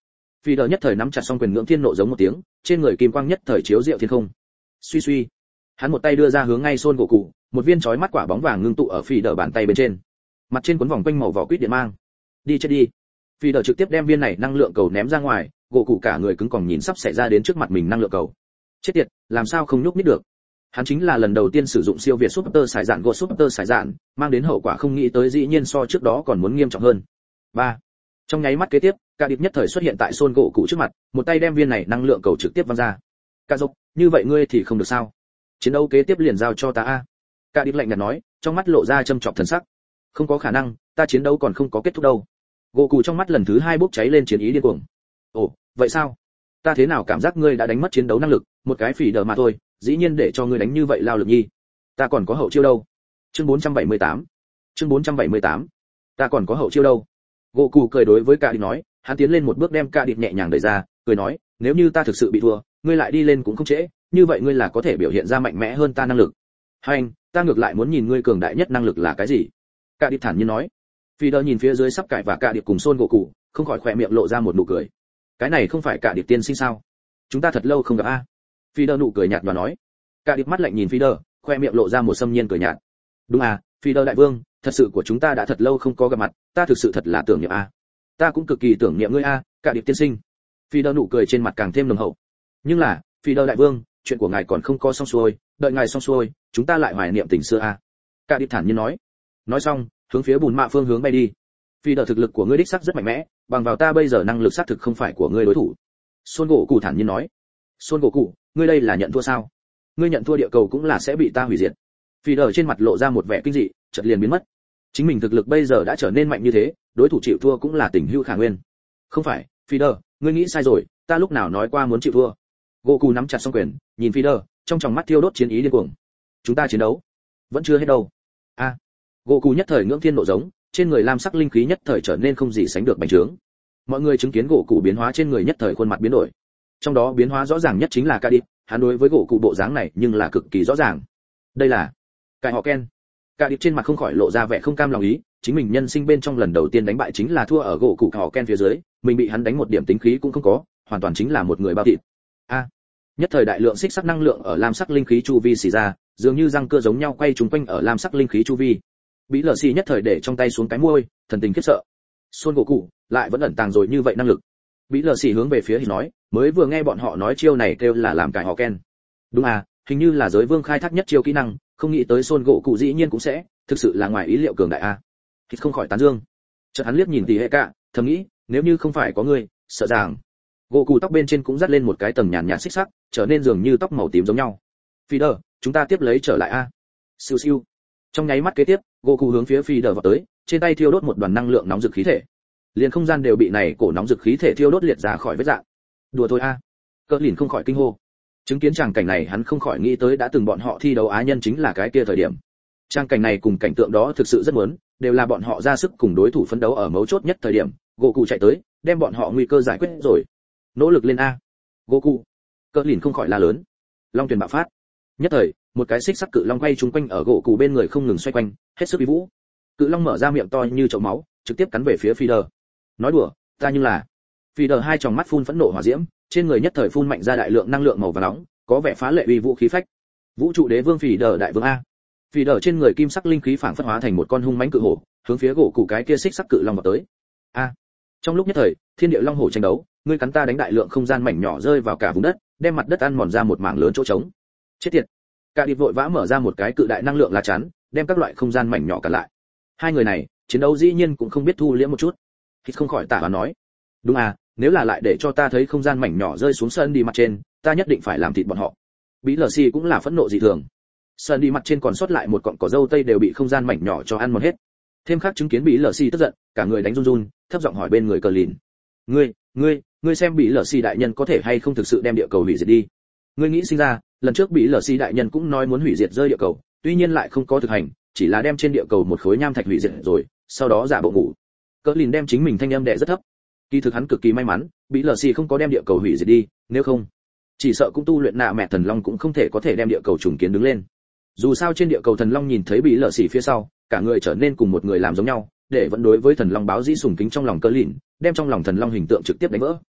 Phi đờ nhất thời nắm chặt song quyền ngưỡng thiên nộ giống một tiếng, trên người kim quang nhất thời chiếu diệu thiên không. Suy suy, hắn một tay đưa ra hướng ngay Son Goku, một viên chói mắt quả bóng vàng ngưng tụ ở Phi đờ bàn tay bên trên. Mặt trên cuốn vòng quanh màu vỏ quýt điện mang. Đi chết đi. Phi đờ trực tiếp đem viên này năng lượng cầu ném ra ngoài, Goku cả người cứng còng nhìn sắp xảy ra đến trước mặt mình năng lượng cầu. Chết tiệt, làm sao không nhúc nhích được. Hắn chính là lần đầu tiên sử dụng siêu việt Super Sải Dạn Go Super Sải Dạn, mang đến hậu quả không nghĩ tới dĩ nhiên so trước đó còn muốn nghiêm trọng hơn. ba. Trong nháy mắt kế tiếp, Cả Điệp nhất thời xuất hiện tại Son Goku trước mặt, một tay đem viên này năng lượng cầu trực tiếp văng ra. Cả Dục, như vậy ngươi thì không được sao? Chiến đấu kế tiếp liền giao cho ta a. Cả Điệp lạnh nhạt nói, trong mắt lộ ra châm chọc thần sắc. Không có khả năng, ta chiến đấu còn không có kết thúc đâu. Goku trong mắt lần thứ hai bốc cháy lên chiến ý điên cuồng. Ồ, vậy sao? Ta thế nào cảm giác ngươi đã đánh mất chiến đấu năng lực, một cái phỉ đờ mà thôi, dĩ nhiên để cho ngươi đánh như vậy lao lực nhi. Ta còn có hậu chiêu đâu. Chương bốn trăm bảy mươi tám. Chương bốn trăm bảy mươi tám. Ta còn có hậu chiêu đâu. Goku cười đối với Cả Điệp nói, hắn tiến lên một bước đem Cả Điệp nhẹ nhàng đẩy ra, cười nói, nếu như ta thực sự bị thua, ngươi lại đi lên cũng không trễ, như vậy ngươi là có thể biểu hiện ra mạnh mẽ hơn ta năng lực. Hành, ta ngược lại muốn nhìn ngươi cường đại nhất năng lực là cái gì. Cả Điệp thản nhiên nói. Phi đờ nhìn phía dưới sắp cải và Cả Điệp cùng Son Goku, không khỏi khỏe miệng lộ ra một nụ cười. Cái này không phải Cả Điệp tiên sinh sao? Chúng ta thật lâu không gặp a. Phi đờ nụ cười nhạt và nói. Cả Điệp mắt lạnh nhìn Phi đờ, khoe miệng lộ ra một sâm nhiên cười nhạt. Đúng à, Phi đờ đại vương, thật sự của chúng ta đã thật lâu không có gặp mặt, ta thực sự thật là tưởng niệm a. Ta cũng cực kỳ tưởng niệm ngươi a, Cả Điệp tiên sinh. Phi đờ nụ cười trên mặt càng thêm nồng hậu. Nhưng là, Phi đờ đại vương, chuyện của ngài còn không có xong xuôi, đợi ngài xong xuôi, chúng ta lại hoài niệm tình xưa a. Cả Điệp thản nhiên nói. Nói xong, hướng phía bùn mạ phương hướng bay đi. Phi đờ thực lực của ngươi đích xác rất mạnh mẽ, bằng vào ta bây giờ năng lực xác thực không phải của ngươi đối thủ. Son Goku thản nhiên nói. Son Goku, ngươi đây là nhận thua sao? Ngươi nhận thua địa cầu cũng là sẽ bị ta hủy diệt. Phi đờ trên mặt lộ ra một vẻ kinh dị, chợt liền biến mất. Chính mình thực lực bây giờ đã trở nên mạnh như thế, đối thủ chịu thua cũng là tình hữu khả nguyên. Không phải, Phi đờ, ngươi nghĩ sai rồi, ta lúc nào nói qua muốn chịu thua. Goku nắm chặt song quyền, nhìn Phi đờ, trong tròng mắt thiêu đốt chiến ý điên cuồng. Chúng ta chiến đấu, vẫn chưa hết đâu. A. À. Goku nhất thời ngưỡng thiên nộ giống, trên người lam sắc linh khí nhất thời trở nên không gì sánh được bành trướng. Mọi người chứng kiến Goku biến hóa trên người nhất thời khuôn mặt biến đổi. Trong đó biến hóa rõ ràng nhất chính là Cả Điệp, hắn đối với Goku bộ dáng này nhưng là cực kỳ rõ ràng. Đây là Cải Họ Ken. Cả Điệp trên mặt không khỏi lộ ra vẻ không cam lòng ý, chính mình nhân sinh bên trong lần đầu tiên đánh bại chính là thua ở Goku Cải Họ Ken phía dưới, mình bị hắn đánh một điểm tính khí cũng không có, hoàn toàn chính là một người bao thịt. A. À. Nhất thời đại lượng xích sắc năng lượng ở lam sắc linh khí chu vi xì ra, dường như răng cưa giống nhau quay trúng quanh ở lam sắc linh khí chu vi. Bí lờ xì nhất thời để trong tay xuống cái môi, thần tình khiếp sợ. Son Goku lại vẫn ẩn tàng rồi như vậy năng lực. Bí lờ xì hướng về phía thì nói, mới vừa nghe bọn họ nói chiêu này kêu là làm Cải Họ Ken. Đúng à, hình như là giới vương khai thác nhất chiêu kỹ năng, không nghĩ tới Son Goku dĩ nhiên cũng sẽ, thực sự là ngoài ý liệu cường đại a. À. Thì không khỏi tán dương. Chợt hắn liếc nhìn Tỷ Hệ Cả, thầm nghĩ, nếu như không phải có ngươi, sợ rằng Goku tóc bên trên cũng dắt lên một cái tầng nhàn nhạt xích sắc, trở nên dường như tóc màu tím giống nhau. Phi đờ, chúng ta tiếp lấy trở lại a. À. Siêu siêu. Trong nháy mắt kế tiếp, Goku hướng phía Phi đờ vào tới, trên tay thiêu đốt một đoàn năng lượng nóng rực khí thể. Liền không gian đều bị này cổ nóng rực khí thể thiêu đốt liệt ra khỏi vết dạng. Đùa thôi a. À. Cỡ lìn không khỏi kinh hô. Chứng kiến tràng cảnh này hắn không khỏi nghĩ tới đã từng bọn họ thi đấu á nhân chính là cái kia thời điểm. Tràng cảnh này cùng cảnh tượng đó thực sự rất muốn, đều là bọn họ ra sức cùng đối thủ phấn đấu ở mấu chốt nhất thời điểm, Goku chạy tới, đem bọn họ nguy cơ giải quyết rồi. Nỗ lực lên a. Goku. Cỡ lìn không khỏi la lớn. Long tuyển bạo phát. Nhất thời, một cái xích sắc cự long quay trung quanh ở Goku bên người không ngừng xoay quanh, hết sức uy vũ. Cự long mở ra miệng to như chậu máu, trực tiếp cắn về phía Phi đờ. Nói đùa, ta nhưng là. Phi đờ hai tròng mắt phun phẫn nộ hỏa diễm, trên người nhất thời phun mạnh ra đại lượng năng lượng màu vàng nóng, có vẻ phá lệ uy vũ khí phách. Vũ trụ đế vương Phi đờ đại vương a. Phi đờ trên người kim sắc linh khí phảng phất hóa thành một con hung mãnh cự hổ, hướng phía Goku cái kia xích sắc cự long vào tới. A. Trong lúc nhất thời, thiên địa long hổ tranh đấu, ngươi cắn ta đánh đại lượng không gian mảnh nhỏ rơi vào cả vùng đất, đem mặt đất ăn mòn ra một mảng lớn chỗ trống. Chết tiệt. Cả Điệp vội vã mở ra một cái cự đại năng lượng lá chắn, đem các loại không gian mảnh nhỏ cản lại. Hai người này, chiến đấu dĩ nhiên cũng không biết thu liễm một chút. Hít không khỏi tả và nói, đúng à, nếu là lại để cho ta thấy không gian mảnh nhỏ rơi xuống sân đi mặt trên, ta nhất định phải làm thịt bọn họ. Bí lờ xì cũng là phẫn nộ dị thường. Sân đi mặt trên còn sót lại một cọng cỏ dâu tây đều bị không gian mảnh nhỏ cho ăn mòn hết. Thêm khác chứng kiến Bí lờ xì tức giận, cả người đánh run run, thấp giọng hỏi bên người Cờ Lìn, ngươi, ngươi, ngươi xem Bí lờ xì đại nhân có thể hay không thực sự đem địa cầu hủy diệt đi? Ngươi nghĩ sinh ra, lần trước Bí lờ xì đại nhân cũng nói muốn hủy diệt rơi địa cầu, tuy nhiên lại không có thực hành, chỉ là đem trên địa cầu một khối nham thạch hủy diệt rồi, sau đó giả bộ ngủ. Cỡ lìn đem chính mình thanh âm đè rất thấp. Kỳ thực hắn cực kỳ may mắn, Bí lờ xì không có đem địa cầu hủy diệt đi, nếu không, chỉ sợ cũng tu luyện nạ mẹ thần long cũng không thể có thể đem địa cầu trùng kiến đứng lên. Dù sao trên địa cầu thần long nhìn thấy Bí lờ xì phía sau, cả người trở nên cùng một người làm giống nhau, để vẫn đối với thần long báo dĩ sùng kính trong lòng Cỡ lìn, đem trong lòng thần long hình tượng trực tiếp đánh vỡ.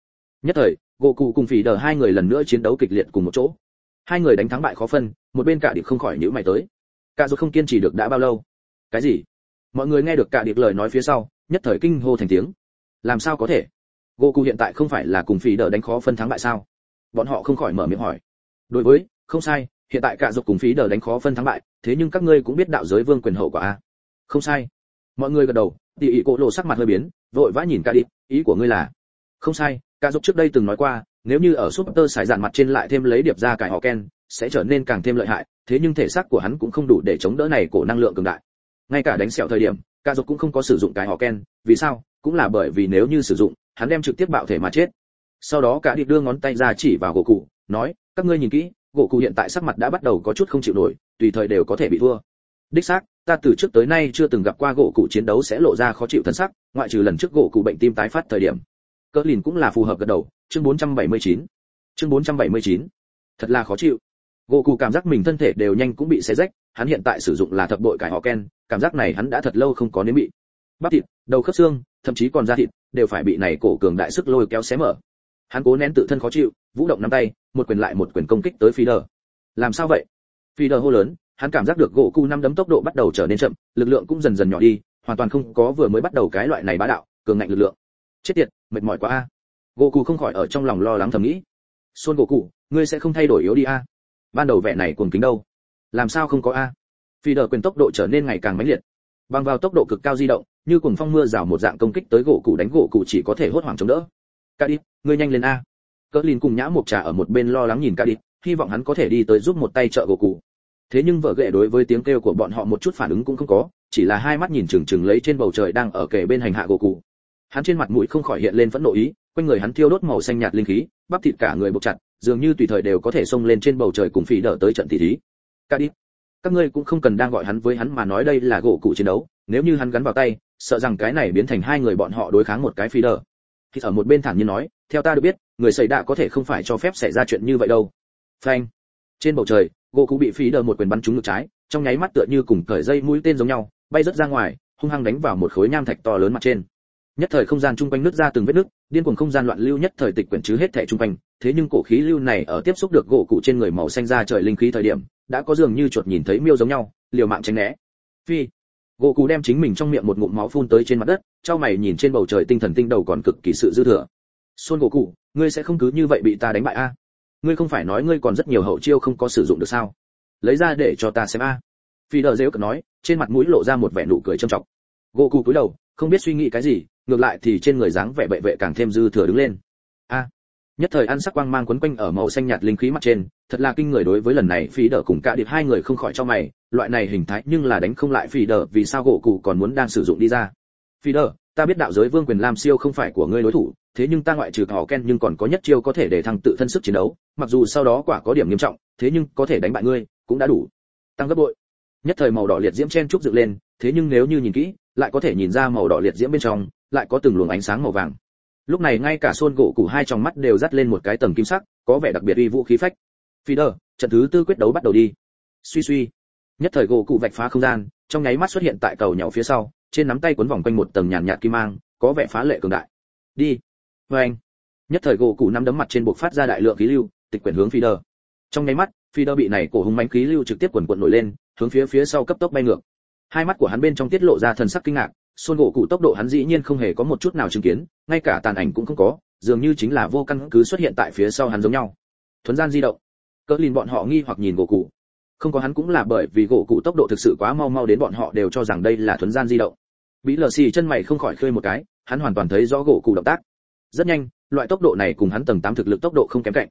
Nhất thời, Goku cùng Phỉ Đờ hai người lần nữa chiến đấu kịch liệt cùng một chỗ. Hai người đánh thắng bại khó phân, một bên Cả Điệp không khỏi nhíu mày tới. Cả Dụ không kiên trì được đã bao lâu? Cái gì? Mọi người nghe được Cả Điệp lời nói phía sau, nhất thời kinh hô thành tiếng. Làm sao có thể? Goku hiện tại không phải là cùng Phỉ Đờ đánh khó phân thắng bại sao? Bọn họ không khỏi mở miệng hỏi. Đối với, không sai, hiện tại Cả Dụ cùng Phỉ Đờ đánh khó phân thắng bại, thế nhưng các ngươi cũng biết đạo giới vương quyền hậu quả a. Không sai. Mọi người gật đầu, Tỷ Ý Cổ Lộ sắc mặt hơi biến, vội vã nhìn Cả Điệp, ý của ngươi là? Không sai, Cả Dụ trước đây từng nói qua, nếu như ở Super Saiyan dạn mặt trên lại thêm lấy điệp ra cải họ Ken, sẽ trở nên càng thêm lợi hại, thế nhưng thể xác của hắn cũng không đủ để chống đỡ này cổ năng lượng cường đại. Ngay cả đánh sẹo thời điểm, Cả Dụ cũng không có sử dụng cái họ Ken, vì sao? Cũng là bởi vì nếu như sử dụng, hắn đem trực tiếp bạo thể mà chết. Sau đó Cả Điệp đưa ngón tay ra chỉ vào Goku, nói, các ngươi nhìn kỹ, Goku hiện tại sắc mặt đã bắt đầu có chút không chịu nổi, tùy thời đều có thể bị thua. Đích xác, ta từ trước tới nay chưa từng gặp qua Goku chiến đấu sẽ lộ ra khó chịu thần sắc, ngoại trừ lần trước Goku bệnh tim tái phát thời điểm. Cỡ lìn cũng là phù hợp gật đầu, chương bốn trăm bảy mươi chín. Chương bốn trăm bảy mươi chín. Thật là khó chịu. Goku cảm giác mình thân thể đều nhanh cũng bị xé rách, hắn hiện tại sử dụng là thập bội cải họ Ken, cảm giác này hắn đã thật lâu không có nếm bị. Bắp thịt, đầu khớp xương, thậm chí còn da thịt, đều phải bị này cổ cường đại sức lôi kéo xé mở. Hắn cố nén tự thân khó chịu, vũ động nắm tay, một quyền lại một quyền công kích tới Feeder. Làm sao vậy? Feeder hô lớn, hắn cảm giác được Goku năm đấm tốc độ bắt đầu trở nên chậm, lực lượng cũng dần dần nhỏ đi, hoàn toàn không có vừa mới bắt đầu cái loại này bá đạo, cường ngạnh lực lượng. Chết tiệt, mệt mỏi quá a. Goku không khỏi ở trong lòng lo lắng thầm nghĩ. Son Goku, ngươi sẽ không thay đổi yếu đi a? Ban đầu vẻ này cuồng kính đâu? Làm sao không có a? Feeder quyền tốc độ trở nên ngày càng mãnh liệt. Bằng vào tốc độ cực cao di động, như cuồng phong mưa rào một dạng công kích tới Goku đánh Goku chỉ có thể hốt hoảng chống đỡ. Cả đi, ngươi nhanh lên a. Cỡ Lìn cùng Nhã Mộc Trà ở một bên lo lắng nhìn Cả đi, hy vọng hắn có thể đi tới giúp một tay trợ Goku. Thế nhưng vợ ghệ đối với tiếng kêu của bọn họ một chút phản ứng cũng không có, chỉ là hai mắt nhìn chừng chừng lấy trên bầu trời đang ở kề bên hành hạ Goku. Hắn trên mặt mũi không khỏi hiện lên phẫn nộ ý, quanh người hắn thiêu đốt màu xanh nhạt linh khí, bắp thịt cả người buộc chặt, dường như tùy thời đều có thể xông lên trên bầu trời cùng Phỉ Đờ tới trận tỷ thí. Cả đi, các ngươi cũng không cần đang gọi hắn với hắn mà nói đây là gỗ cụ chiến đấu, nếu như hắn gắn vào tay, sợ rằng cái này biến thành hai người bọn họ đối kháng một cái Phỉ Đờ. Thì ở một bên thản nhiên nói, theo ta được biết, người xảy đã có thể không phải cho phép xảy ra chuyện như vậy đâu. Phanh. Trên bầu trời, gỗ cụ bị Phỉ Đờ một quyền bắn trúng ngực trái, trong nháy mắt tựa như cùng cởi dây mũi tên giống nhau, bay rất ra ngoài, hung hăng đánh vào một khối nham thạch to lớn mặt trên. Nhất thời không gian trung quanh nứt ra từng vết nứt, điên cuồng không gian loạn lưu nhất thời tịch quyển chứ hết thảy trung quanh, thế nhưng cổ khí lưu này ở tiếp xúc được gỗ cụ trên người màu xanh ra trời linh khí thời điểm, đã có dường như chuột nhìn thấy miêu giống nhau, liều mạng tránh né. Phi. Gỗ cụ đem chính mình trong miệng một ngụm máu phun tới trên mặt đất, chau mày nhìn trên bầu trời tinh thần tinh đầu còn cực kỳ sự dư thừa. Son gỗ cụ, ngươi sẽ không cứ như vậy bị ta đánh bại a? Ngươi không phải nói ngươi còn rất nhiều hậu chiêu không có sử dụng được sao? Lấy ra để cho ta xem a. Phi đờ giễu cợt nói, trên mặt mũi lộ ra một vẻ nụ cười trâm trọng. Gỗ cụ cúi đầu, không biết suy nghĩ cái gì, ngược lại thì trên người dáng vẻ bệ vệ càng thêm dư thừa đứng lên. A. Nhất thời ăn sắc quang mang quấn quanh ở màu xanh nhạt linh khí mặt trên, thật là kinh người đối với lần này Phi đờ cùng Cả Điệp hai người không khỏi cho mày, loại này hình thái nhưng là đánh không lại Phi đờ, vì sao gỗ cụ còn muốn đang sử dụng đi ra? Phi đờ, ta biết đạo giới vương quyền Lam Siêu không phải của ngươi đối thủ, thế nhưng ta ngoại trừ họ Ken nhưng còn có nhất chiêu có thể để thăng tự thân sức chiến đấu, mặc dù sau đó quả có điểm nghiêm trọng, thế nhưng có thể đánh bại ngươi, cũng đã đủ. Tăng gấp bội. Nhất thời màu đỏ liệt diễm chen trúc dựng lên, thế nhưng nếu như nhìn kỹ, lại có thể nhìn ra màu đỏ liệt diễm bên trong, lại có từng luồng ánh sáng màu vàng. Lúc này ngay cả Son gỗ cụ hai tròng mắt đều dắt lên một cái tầng kim sắc, có vẻ đặc biệt uy vũ khí phách. Phi đờ, trận thứ tư quyết đấu bắt đầu đi. Suy suy. Nhất thời gỗ cụ vạch phá không gian, trong nháy mắt xuất hiện tại cầu nhậu phía sau, trên nắm tay quấn vòng quanh một tầng nhàn nhạt kim mang, có vẻ phá lệ cường đại. Đi. Vâng. Nhất thời gỗ cụ nắm đấm mặt trên bộc phát ra đại lượng khí lưu, tịch quyển hướng Phi đờ. Trong nháy mắt, Phi đờ bị này cổ hung mãnh khí lưu trực tiếp quần quần nổi lên, hướng phía phía sau cấp tốc bay ngược. Hai mắt của hắn bên trong tiết lộ ra thần sắc kinh ngạc, Son gỗ cụ tốc độ hắn dĩ nhiên không hề có một chút nào chứng kiến, ngay cả tàn ảnh cũng không có, dường như chính là vô căn cứ xuất hiện tại phía sau hắn giống nhau. Thuấn gian di động. Cỡ lìn bọn họ nghi hoặc nhìn gỗ cụ. Không có hắn cũng là bởi vì gỗ cụ tốc độ thực sự quá mau mau đến bọn họ đều cho rằng đây là thuấn gian di động. Bí lờ xì chân mày không khỏi khơi một cái, hắn hoàn toàn thấy rõ gỗ cụ động tác. Rất nhanh, loại tốc độ này cùng hắn tầng tám thực lực tốc độ không kém cạnh.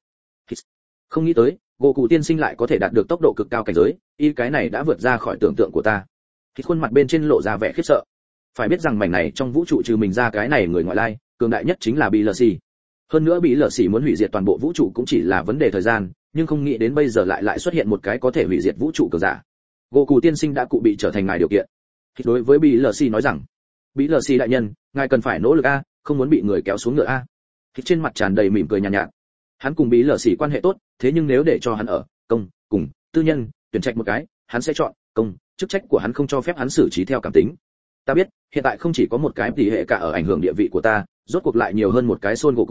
Không nghĩ tới, gỗ cụ tiên sinh lại có thể đạt được tốc độ cực cao cảnh giới, y cái này đã vượt ra khỏi tưởng tượng của ta. Khi khuôn mặt bên trên lộ ra vẻ khiếp sợ. Phải biết rằng mảnh này trong vũ trụ trừ mình ra cái này người ngoại lai, cường đại nhất chính là Bí lờ xì. Hơn nữa Bí lờ xì muốn hủy diệt toàn bộ vũ trụ cũng chỉ là vấn đề thời gian, nhưng không nghĩ đến bây giờ lại lại xuất hiện một cái có thể hủy diệt vũ trụ cường giả. Gỗ cụ tiên sinh đã cụ bị trở thành ngài điều kiện. Thì đối với Bí lờ xì nói rằng, Bí lờ xì đại nhân, ngài cần phải nỗ lực a, không muốn bị người kéo xuống ngựa a. Thì trên mặt tràn đầy mỉm cười nhàn nhạt, nhạt. Hắn cùng Bí lờ xì quan hệ tốt, thế nhưng nếu để cho hắn ở công cùng tư nhân tuyển trạch một cái, hắn sẽ chọn công, chức trách của hắn không cho phép hắn xử trí theo cảm tính. Ta biết, hiện tại không chỉ có một cái tỷ hệ cả ở ảnh hưởng địa vị của ta, rốt cuộc lại nhiều hơn một cái Son gỗ cụ,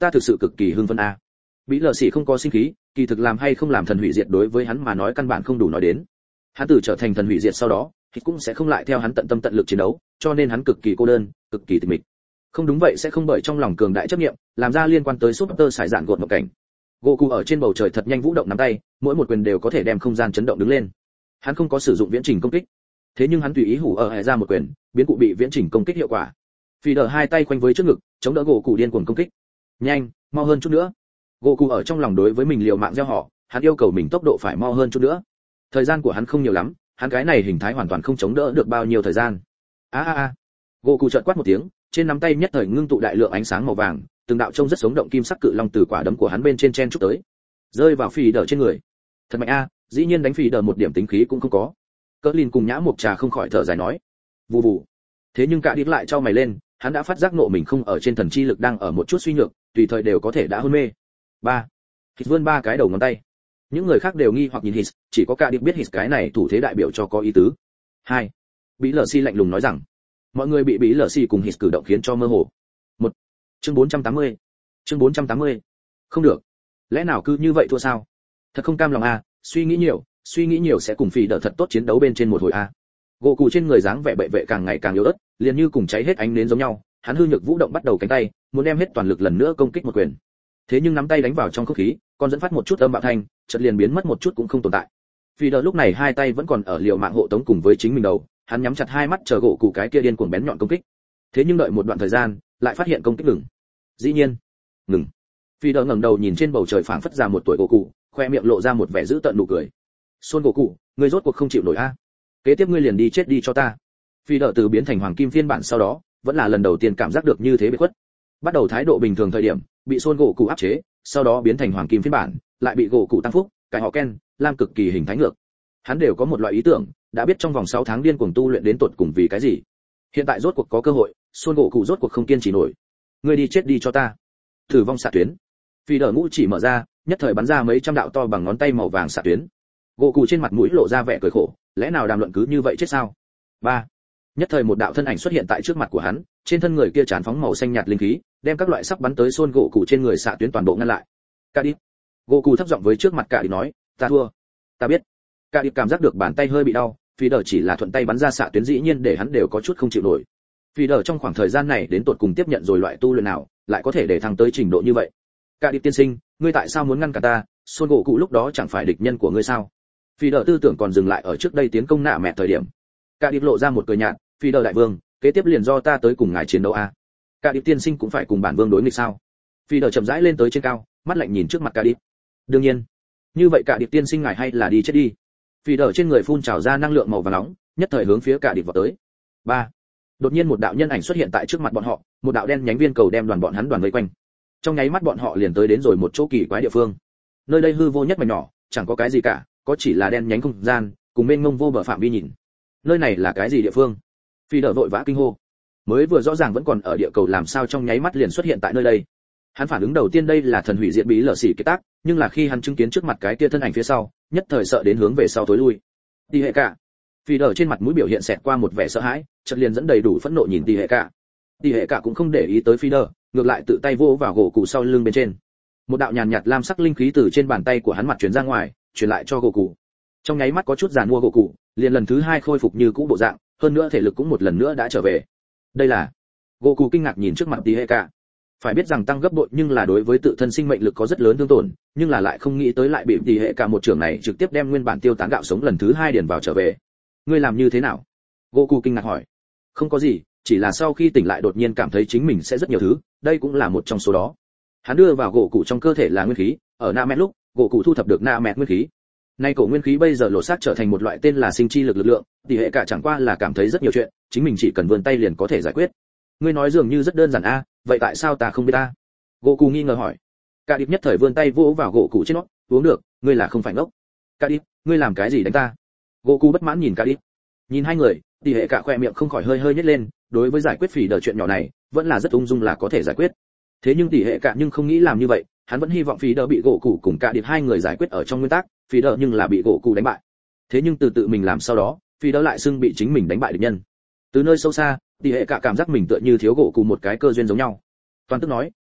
ta thực sự cực kỳ hưng phấn a. Bí lờ xỉ không có sinh khí, kỳ thực làm hay không làm thần hủy diệt đối với hắn mà nói căn bản không đủ nói đến. Hắn từ trở thành thần hủy diệt sau đó, thì cũng sẽ không lại theo hắn tận tâm tận lực chiến đấu, cho nên hắn cực kỳ cô đơn, cực kỳ tịch mịch. Không đúng vậy sẽ không bởi trong lòng cường đại chấp niệm, làm ra liên quan tới Super Sải Dạn gột một cảnh. Goku ở trên bầu trời thật nhanh vũ động nắm tay, mỗi một quyền đều có thể đem không gian chấn động đứng lên. Hắn không có sử dụng viễn trình công kích, thế nhưng hắn tùy ý hủ ở hệ ra một quyền, biến cụ bị viễn trình công kích hiệu quả. Phi đỡ hai tay quanh với trước ngực, chống đỡ Goku điên cuồng công kích. Nhanh, mau hơn chút nữa. Goku ở trong lòng đối với mình liều mạng gieo họ, hắn yêu cầu mình tốc độ phải mau hơn chút nữa. Thời gian của hắn không nhiều lắm, hắn cái này hình thái hoàn toàn không chống đỡ được bao nhiêu thời gian. A a a. Goku chợt quát một tiếng, trên nắm tay nhất thời ngưng tụ đại lượng ánh sáng màu vàng, từng đạo trông rất sống động kim sắc cự long từ quả đấm của hắn bên trên chen chúc tới, rơi vào Phi đỡ trên người. Thật mạnh a, dĩ nhiên đánh Phi đỡ một điểm tính khí cũng không có. Cỡ Lin cùng Nhã Mộc Trà không khỏi thở dài nói, vù vù. Thế nhưng cả đi lại cho mày lên, hắn đã phát giác nộ mình không ở trên thần chi lực đang ở một chút suy nhược, tùy thời đều có thể đã hôn mê. Ba. Hít vươn ba cái đầu ngón tay. Những người khác đều nghi hoặc nhìn Hít, chỉ có cả đi biết Hít cái này thủ thế đại biểu cho có ý tứ. Hai. Bí Lở Si lạnh lùng nói rằng, mọi người bị Bí Lở Si cùng Hít cử động khiến cho mơ hồ. Một. Chương bốn trăm tám mươi. Chương bốn trăm tám mươi. Không được. Lẽ nào cứ như vậy thua sao? Thật không cam lòng a, suy nghĩ nhiều, suy nghĩ nhiều sẽ cùng Phi đỡ thật tốt chiến đấu bên trên một hồi a. Goku trên người dáng vẻ bệ vệ càng ngày càng yếu ớt, liền như cùng cháy hết ánh nến giống nhau, hắn hư nhược vũ động bắt đầu cánh tay, muốn đem hết toàn lực lần nữa công kích một quyền. Thế nhưng nắm tay đánh vào trong không khí, còn dẫn phát một chút âm bạo thanh, chợt liền biến mất một chút cũng không tồn tại. Phi đỡ lúc này hai tay vẫn còn ở liều mạng hộ tống cùng với chính mình đầu, hắn nhắm chặt hai mắt chờ Goku cái kia điên cuồng bén nhọn công kích. Thế nhưng đợi một đoạn thời gian, lại phát hiện công kích ngừng. Dĩ nhiên, ngừng. Phi đỡ ngẩng đầu nhìn trên bầu trời phảng phất già một tuổi Goku, khoe miệng lộ ra một vẻ dữ tợn nụ cười. Son Goku, ngươi rốt cuộc không chịu nổi a. Kế tiếp ngươi liền đi chết đi cho ta. Phi đỡ từ biến thành hoàng kim phiên bản sau đó, vẫn là lần đầu tiên cảm giác được như thế bị khuất. Bắt đầu thái độ bình thường thời điểm, bị Son Goku áp chế, sau đó biến thành hoàng kim phiên bản, lại bị Goku tăng phúc, cái họ Ken, Lam cực kỳ hình thái ngược. Hắn đều có một loại ý tưởng, đã biết trong vòng sáu tháng điên cuồng tu luyện đến tột cùng vì cái gì. Hiện tại rốt cuộc có cơ hội, Son Goku rốt cuộc không kiên trì nổi. Ngươi đi chết đi cho ta. Thử vong xạ tuyến. Phi đỡ ngũ chỉ mở ra, nhất thời bắn ra mấy trăm đạo to bằng ngón tay màu vàng xạ tuyến. Goku trên mặt mũi lộ ra vẻ cười khổ, lẽ nào đàm luận cứ như vậy chết sao? Ba. Nhất thời một đạo thân ảnh xuất hiện tại trước mặt của hắn, trên thân người kia tràn phóng màu xanh nhạt linh khí, đem các loại sắc bắn tới Son Goku trên người xạ tuyến toàn bộ ngăn lại. Cả đi. Goku thấp giọng với trước mặt cả đi nói, ta thua. Ta biết. Cả đi cảm giác được bàn tay hơi bị đau, Phi đỡ chỉ là thuận tay bắn ra xạ tuyến dĩ nhiên để hắn đều có chút không chịu nổi. Phi đỡ trong khoảng thời gian này đến tột cùng tiếp nhận rồi loại tu luyện nào, lại có thể để thăng tới trình độ như vậy. Cả đi tiên sinh, ngươi tại sao muốn ngăn cả ta? Son Goku lúc đó chẳng phải địch nhân của ngươi sao? Phi đỡ tư tưởng còn dừng lại ở trước đây tiến công nạ mẹ thời điểm. Cả đi lộ ra một cười nhạt, Phi đỡ đại vương, kế tiếp liền do ta tới cùng ngài chiến đấu a. Cả đi tiên sinh cũng phải cùng bản vương đối nghịch sao? Phi đỡ chậm rãi lên tới trên cao, mắt lạnh nhìn trước mặt cả đi. Đương nhiên. Như vậy cả đi tiên sinh ngài hay là đi chết đi. Phi đỡ trên người phun trào ra năng lượng màu vàng nóng, nhất thời hướng phía cả đi vào tới. Ba. Đột nhiên một đạo nhân ảnh xuất hiện tại trước mặt bọn họ, một đạo đen nhánh viên cầu đem đoàn bọn hắn đoàn vây quanh. Trong nháy mắt bọn họ liền tới đến rồi một chỗ kỳ quái địa phương. Nơi đây hư vô nhất mà nhỏ, chẳng có cái gì cả, có chỉ là đen nhánh không gian, cùng mênh mông vô bờ phạm vi nhìn. Nơi này là cái gì địa phương? Phi đỡ vội vã kinh hô. Mới vừa rõ ràng vẫn còn ở địa cầu làm sao trong nháy mắt liền xuất hiện tại nơi đây. Hắn phản ứng đầu tiên đây là thần hủy diệt bí lở xỉ kết tác, nhưng là khi hắn chứng kiến trước mặt cái kia thân ảnh phía sau, nhất thời sợ đến hướng về sau tối lui. Tỷ hệ cả. Phi đỡ trên mặt mũi biểu hiện xẹt qua một vẻ sợ hãi, chợt liền dẫn đầy đủ phẫn nộ nhìn tỷ hệ cả. Tỷ hệ cả cũng không để ý tới Phi đỡ, ngược lại tự tay vỗ vào gỗ cụ sau lưng bên trên. Một đạo nhàn nhạt lam sắc linh khí từ trên bàn tay của hắn mặt truyền ra ngoài, truyền lại cho gỗ cụ. Trong nháy mắt có chút giàn mua gỗ cụ, liền lần thứ hai khôi phục như cũ bộ dạng, hơn nữa thể lực cũng một lần nữa đã trở về. Đây là gỗ cụ kinh ngạc nhìn trước mặt tỷ hệ cả. Phải biết rằng tăng gấp bội nhưng là đối với tự thân sinh mệnh lực có rất lớn thương tổn, nhưng là lại không nghĩ tới lại bị tỷ hệ cả một trường này trực tiếp đem nguyên bản tiêu tán gạo sống lần thứ hai điền vào trở về. Ngươi làm như thế nào? Gỗ cụ kinh ngạc hỏi. Không có gì, chỉ là sau khi tỉnh lại đột nhiên cảm thấy chính mình sẽ rất nhiều thứ, đây cũng là một trong số đó. Hắn đưa vào gỗ cụ trong cơ thể là nguyên khí, ở Na Mét lúc, gỗ cụ thu thập được Na Mét nguyên khí. Nay cổ nguyên khí bây giờ lột xác trở thành một loại tên là sinh chi lực lực lượng, tỷ hệ cả chẳng qua là cảm thấy rất nhiều chuyện, chính mình chỉ cần vươn tay liền có thể giải quyết. Ngươi nói dường như rất đơn giản a, vậy tại sao ta không biết ta? Gỗ cụ nghi ngờ hỏi. Cả điệp nhất thời vươn tay vỗ vào gỗ cụ trên nó, uống được, ngươi là không phải ngốc. Cả điệp, ngươi làm cái gì đánh ta? Gỗ cụ bất mãn nhìn cả điệp. Nhìn hai người, tỷ hệ cả khoe miệng không khỏi hơi hơi nhếch lên, đối với giải quyết phỉ đỡ chuyện nhỏ này, vẫn là rất ung dung là có thể giải quyết. Thế nhưng tỷ hệ cả nhưng không nghĩ làm như vậy, hắn vẫn hy vọng phỉ đỡ bị gỗ cụ cùng cả điệp hai người giải quyết ở trong nguyên tắc, phỉ đỡ nhưng là bị gỗ cụ đánh bại. Thế nhưng từ tự mình làm sau đó, phỉ đỡ lại xưng bị chính mình đánh bại địch nhân. Từ nơi sâu xa, tỷ hệ cả cảm giác mình tựa như thiếu gỗ cụ một cái cơ duyên giống nhau. Toàn tức nói,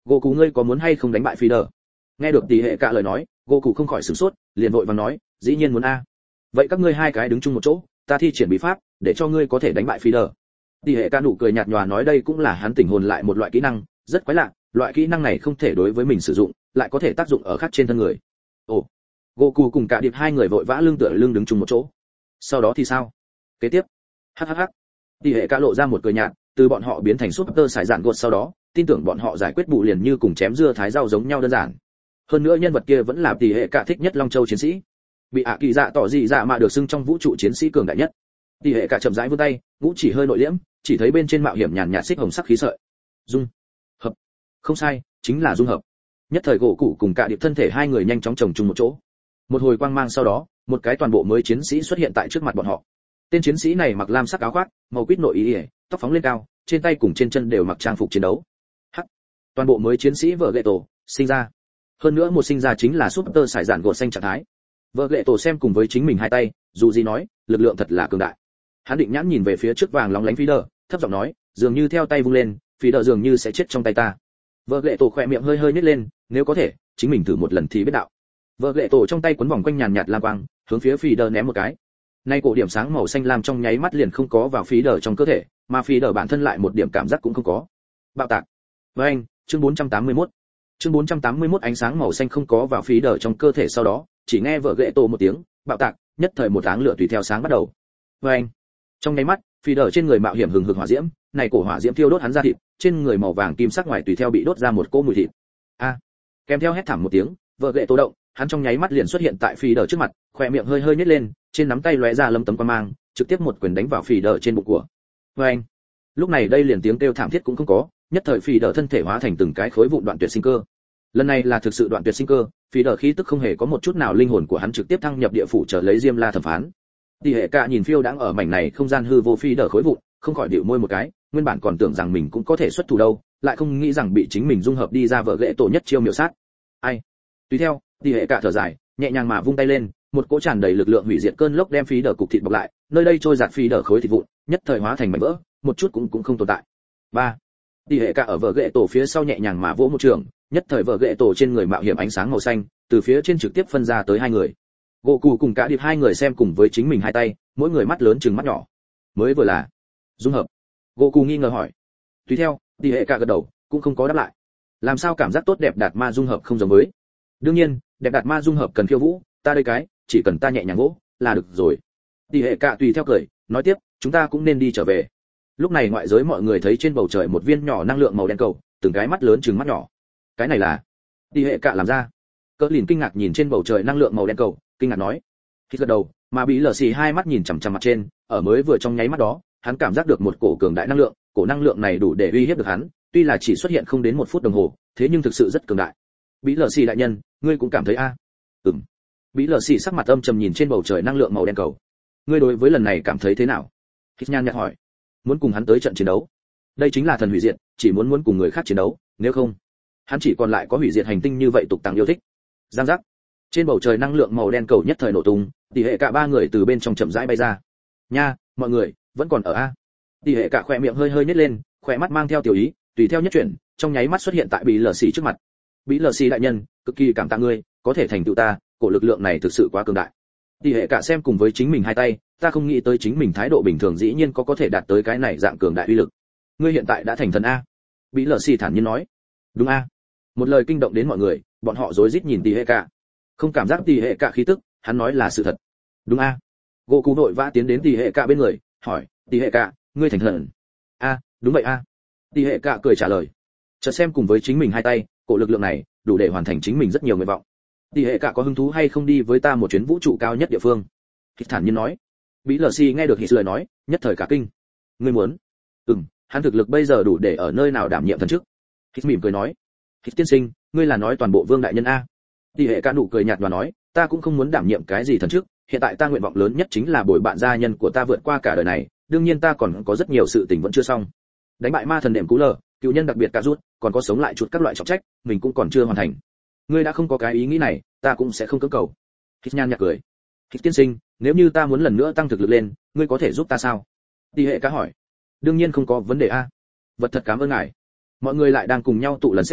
gỗ cụ ngươi có muốn hay không đánh bại phi đờ? Nghe được tỷ hệ cả lời nói, gỗ cụ không khỏi sửng sốt, liền vội vàng nói, dĩ nhiên muốn a. Vậy các ngươi hai cái đứng chung một chỗ, ta thi triển bí pháp để cho ngươi có thể đánh bại phi đờ. Tỷ hệ cả nụ cười nhạt nhòa nói đây cũng là hắn tỉnh hồn lại một loại kỹ năng, rất quái lạ, loại kỹ năng này không thể đối với mình sử dụng, lại có thể tác dụng ở khác trên thân người. Ồ. Gỗ cụ cùng cả điệp hai người vội vã lưng tựa lưng đứng chung một chỗ. Sau đó thì sao? Kế tiếp. Hắc hắc hắc. Tỷ hệ cả lộ ra một cười nhạt, từ bọn họ biến thành super sải dạn gột sau đó, tin tưởng bọn họ giải quyết bù liền như cùng chém dưa thái rau giống nhau đơn giản. Hơn nữa nhân vật kia vẫn là tỷ hệ cả thích nhất Long Châu chiến sĩ. Bị ạ kỳ dạ tỏ dị dạ mà được xưng trong vũ trụ chiến sĩ cường đại nhất. Tỷ hệ cả chậm rãi vươn tay, ngũ chỉ hơi nội liễm, chỉ thấy bên trên mạo hiểm nhàn nhạt xích hồng sắc khí sợi. Dung hợp. Không sai, chính là dung hợp. Nhất thời gỗ cụ cùng cả điệp thân thể hai người nhanh chóng chồng chung một chỗ. Một hồi quang mang sau đó, một cái toàn bộ mới chiến sĩ xuất hiện tại trước mặt bọn họ. Tên chiến sĩ này mặc lam sắc áo khoác, màu quýt nội y, tóc phóng lên cao, trên tay cùng trên chân đều mặc trang phục chiến đấu. Hắc. Toàn bộ mới chiến sĩ vợ gệ tổ sinh ra. Hơn nữa một sinh ra chính là super sải dạn gột xanh trạng thái. Vợ gệ tổ xem cùng với chính mình hai tay, dù gì nói, lực lượng thật là cường đại. Hắn định nhãn nhìn về phía trước vàng lóng lánh phi đờ, thấp giọng nói, dường như theo tay vung lên, phi đờ dường như sẽ chết trong tay ta. Vợ gệ tổ khỏe miệng hơi hơi nhếch lên, nếu có thể, chính mình thử một lần thì biết đạo. Vợ gệ tổ trong tay quấn vòng quanh nhàn nhạt lam quang, hướng phía phi đờ ném một cái. Nay cổ điểm sáng màu xanh lam trong nháy mắt liền không có vào phi đờ trong cơ thể, mà phi đờ bản thân lại một điểm cảm giác cũng không có. Bạo tạc. Với anh, chương bốn trăm tám mươi mốt. Chương bốn trăm tám mươi mốt ánh sáng màu xanh không có vào phi đờ trong cơ thể sau đó, chỉ nghe vợ gệ tổ một tiếng, bạo tạc, nhất thời một áng lửa tùy theo sáng bắt đầu. Với anh. Trong nháy mắt, phi đờ trên người mạo hiểm hừng hực hỏa diễm, này cổ hỏa diễm thiêu đốt hắn ra thịt, trên người màu vàng kim sắc ngoài tùy theo bị đốt ra một cỗ mùi thịt. A. Kèm theo hét thảm một tiếng, vợ gệ tổ động, hắn trong nháy mắt liền xuất hiện tại phi đờ trước mặt, khóe miệng hơi hơi nhếch lên, trên nắm tay lóe ra lâm tấm quang mang, trực tiếp một quyền đánh vào phi đờ trên bụng của. Với anh. Lúc này đây liền tiếng kêu thảm thiết cũng không có, nhất thời phi đờ thân thể hóa thành từng cái khối vụn đoạn tuyệt sinh cơ. Lần này là thực sự đoạn tuyệt sinh cơ, phi đờ khí tức không hề có một chút nào linh hồn của hắn trực tiếp thăng nhập địa phủ trở lấy diêm la thẩm phán. Tỷ hệ cả nhìn phiêu đãng ở mảnh này không gian hư vô phi đờ khối vụn, không khỏi điệu môi một cái, nguyên bản còn tưởng rằng mình cũng có thể xuất thủ đâu, lại không nghĩ rằng bị chính mình dung hợp đi ra vợ gệ tổ nhất chiêu miểu sát. Ai? Tùy theo, tỷ hệ cả thở dài, nhẹ nhàng mà vung tay lên, một cỗ tràn đầy lực lượng hủy diệt cơn lốc đem phi đờ cục thịt bọc lại, nơi đây trôi giạt phi đờ khối thịt vụn, nhất thời hóa thành mảnh vỡ, một chút cũng cũng không tồn tại. Ba. Tỷ hệ cả ở vợ gệ tổ phía sau nhẹ nhàng mà vỗ một trường, nhất thời vợ gệ tổ trên người mạo hiểm ánh sáng màu xanh, từ phía trên trực tiếp phân ra tới hai người. Gỗ cụ cùng cả điệp hai người xem cùng với chính mình hai tay, mỗi người mắt lớn chừng mắt nhỏ. Mới vừa là dung hợp. Gỗ cụ nghi ngờ hỏi. Tùy theo, tỷ hệ cả gật đầu, cũng không có đáp lại. Làm sao cảm giác tốt đẹp đạt ma dung hợp không giống với? Đương nhiên, đẹp đạt ma dung hợp cần khiêu vũ, ta đây cái, chỉ cần ta nhẹ nhàng vỗ, là được rồi. Tỷ hệ cả tùy theo cười, nói tiếp, chúng ta cũng nên đi trở về. Lúc này ngoại giới mọi người thấy trên bầu trời một viên nhỏ năng lượng màu đen cầu, từng cái mắt lớn chừng mắt nhỏ. Cái này là tỷ hệ cả làm ra. Cỡ lìn kinh ngạc nhìn trên bầu trời năng lượng màu đen cầu, kinh ngạc nói. Khi gật đầu, mà bị lở xì hai mắt nhìn chằm chằm mặt trên, ở mới vừa trong nháy mắt đó, hắn cảm giác được một cổ cường đại năng lượng, cổ năng lượng này đủ để uy hiếp được hắn, tuy là chỉ xuất hiện không đến một phút đồng hồ, thế nhưng thực sự rất cường đại. Bị lở xì đại nhân, ngươi cũng cảm thấy a? À? Ừm. Bị lở xì sắc mặt âm trầm nhìn trên bầu trời năng lượng màu đen cầu. Ngươi đối với lần này cảm thấy thế nào? Hít nhan nhạt hỏi. Muốn cùng hắn tới trận chiến đấu? Đây chính là thần hủy diệt, chỉ muốn muốn cùng người khác chiến đấu, nếu không, hắn chỉ còn lại có hủy diệt hành tinh như vậy tục tàng yêu thích. Giang giác. Trên bầu trời năng lượng màu đen cầu nhất thời nổ tung, tỷ hệ cả ba người từ bên trong chậm rãi bay ra. Nha, mọi người vẫn còn ở a? Tỷ hệ cả khỏe miệng hơi hơi nhếch lên, khỏe mắt mang theo tiểu ý, tùy theo nhất chuyển, trong nháy mắt xuất hiện tại bị lở xì trước mặt. Bị lở xì đại nhân, cực kỳ cảm tạ ngươi, có thể thành tựu ta, cổ lực lượng này thực sự quá cường đại. Tỷ hệ cả xem cùng với chính mình hai tay, ta không nghĩ tới chính mình thái độ bình thường dĩ nhiên có có thể đạt tới cái này dạng cường đại uy lực. Ngươi hiện tại đã thành thần a? Bị lở xì thản nhiên nói. Đúng a? Một lời kinh động đến mọi người, bọn họ rối rít nhìn tỷ hệ cả. Không cảm giác tỷ hệ cả khí tức, hắn nói là sự thật. Đúng a? Gỗ Cú vội vã tiến đến tỷ hệ cả bên người, hỏi, tỷ hệ cả, ngươi thành thần? A, đúng vậy a. Tỷ hệ cả cười trả lời. Chợt xem cùng với chính mình hai tay, cổ lực lượng này đủ để hoàn thành chính mình rất nhiều nguyện vọng. Tỷ hệ cả có hứng thú hay không đi với ta một chuyến vũ trụ cao nhất địa phương? Hít thản nhiên nói. Bí lờ xì nghe được Hít lời nói, nhất thời cả kinh. Ngươi muốn? Ừm, hắn thực lực bây giờ đủ để ở nơi nào đảm nhiệm thần chức. Hít mỉm cười nói. Hít tiên sinh, ngươi là nói toàn bộ vương đại nhân a? Tỷ hệ cả nụ cười nhạt và nói, ta cũng không muốn đảm nhiệm cái gì thần chức, hiện tại ta nguyện vọng lớn nhất chính là bồi bạn gia nhân của ta vượt qua cả đời này, đương nhiên ta còn có rất nhiều sự tình vẫn chưa xong. Đánh bại ma thần đệm cú lờ, cựu nhân đặc biệt cả rút, còn có sống lại chuột các loại trọng trách, mình cũng còn chưa hoàn thành. Ngươi đã không có cái ý nghĩ này, ta cũng sẽ không cưỡng cầu. Hít nhan nhạt cười. Hít tiên sinh, nếu như ta muốn lần nữa tăng thực lực lên, ngươi có thể giúp ta sao? Tỷ hệ cả hỏi. Đương nhiên không có vấn đề a. Vật thật cảm ơn ngài. Mọi người lại đang cùng nhau tụ lần sẽ,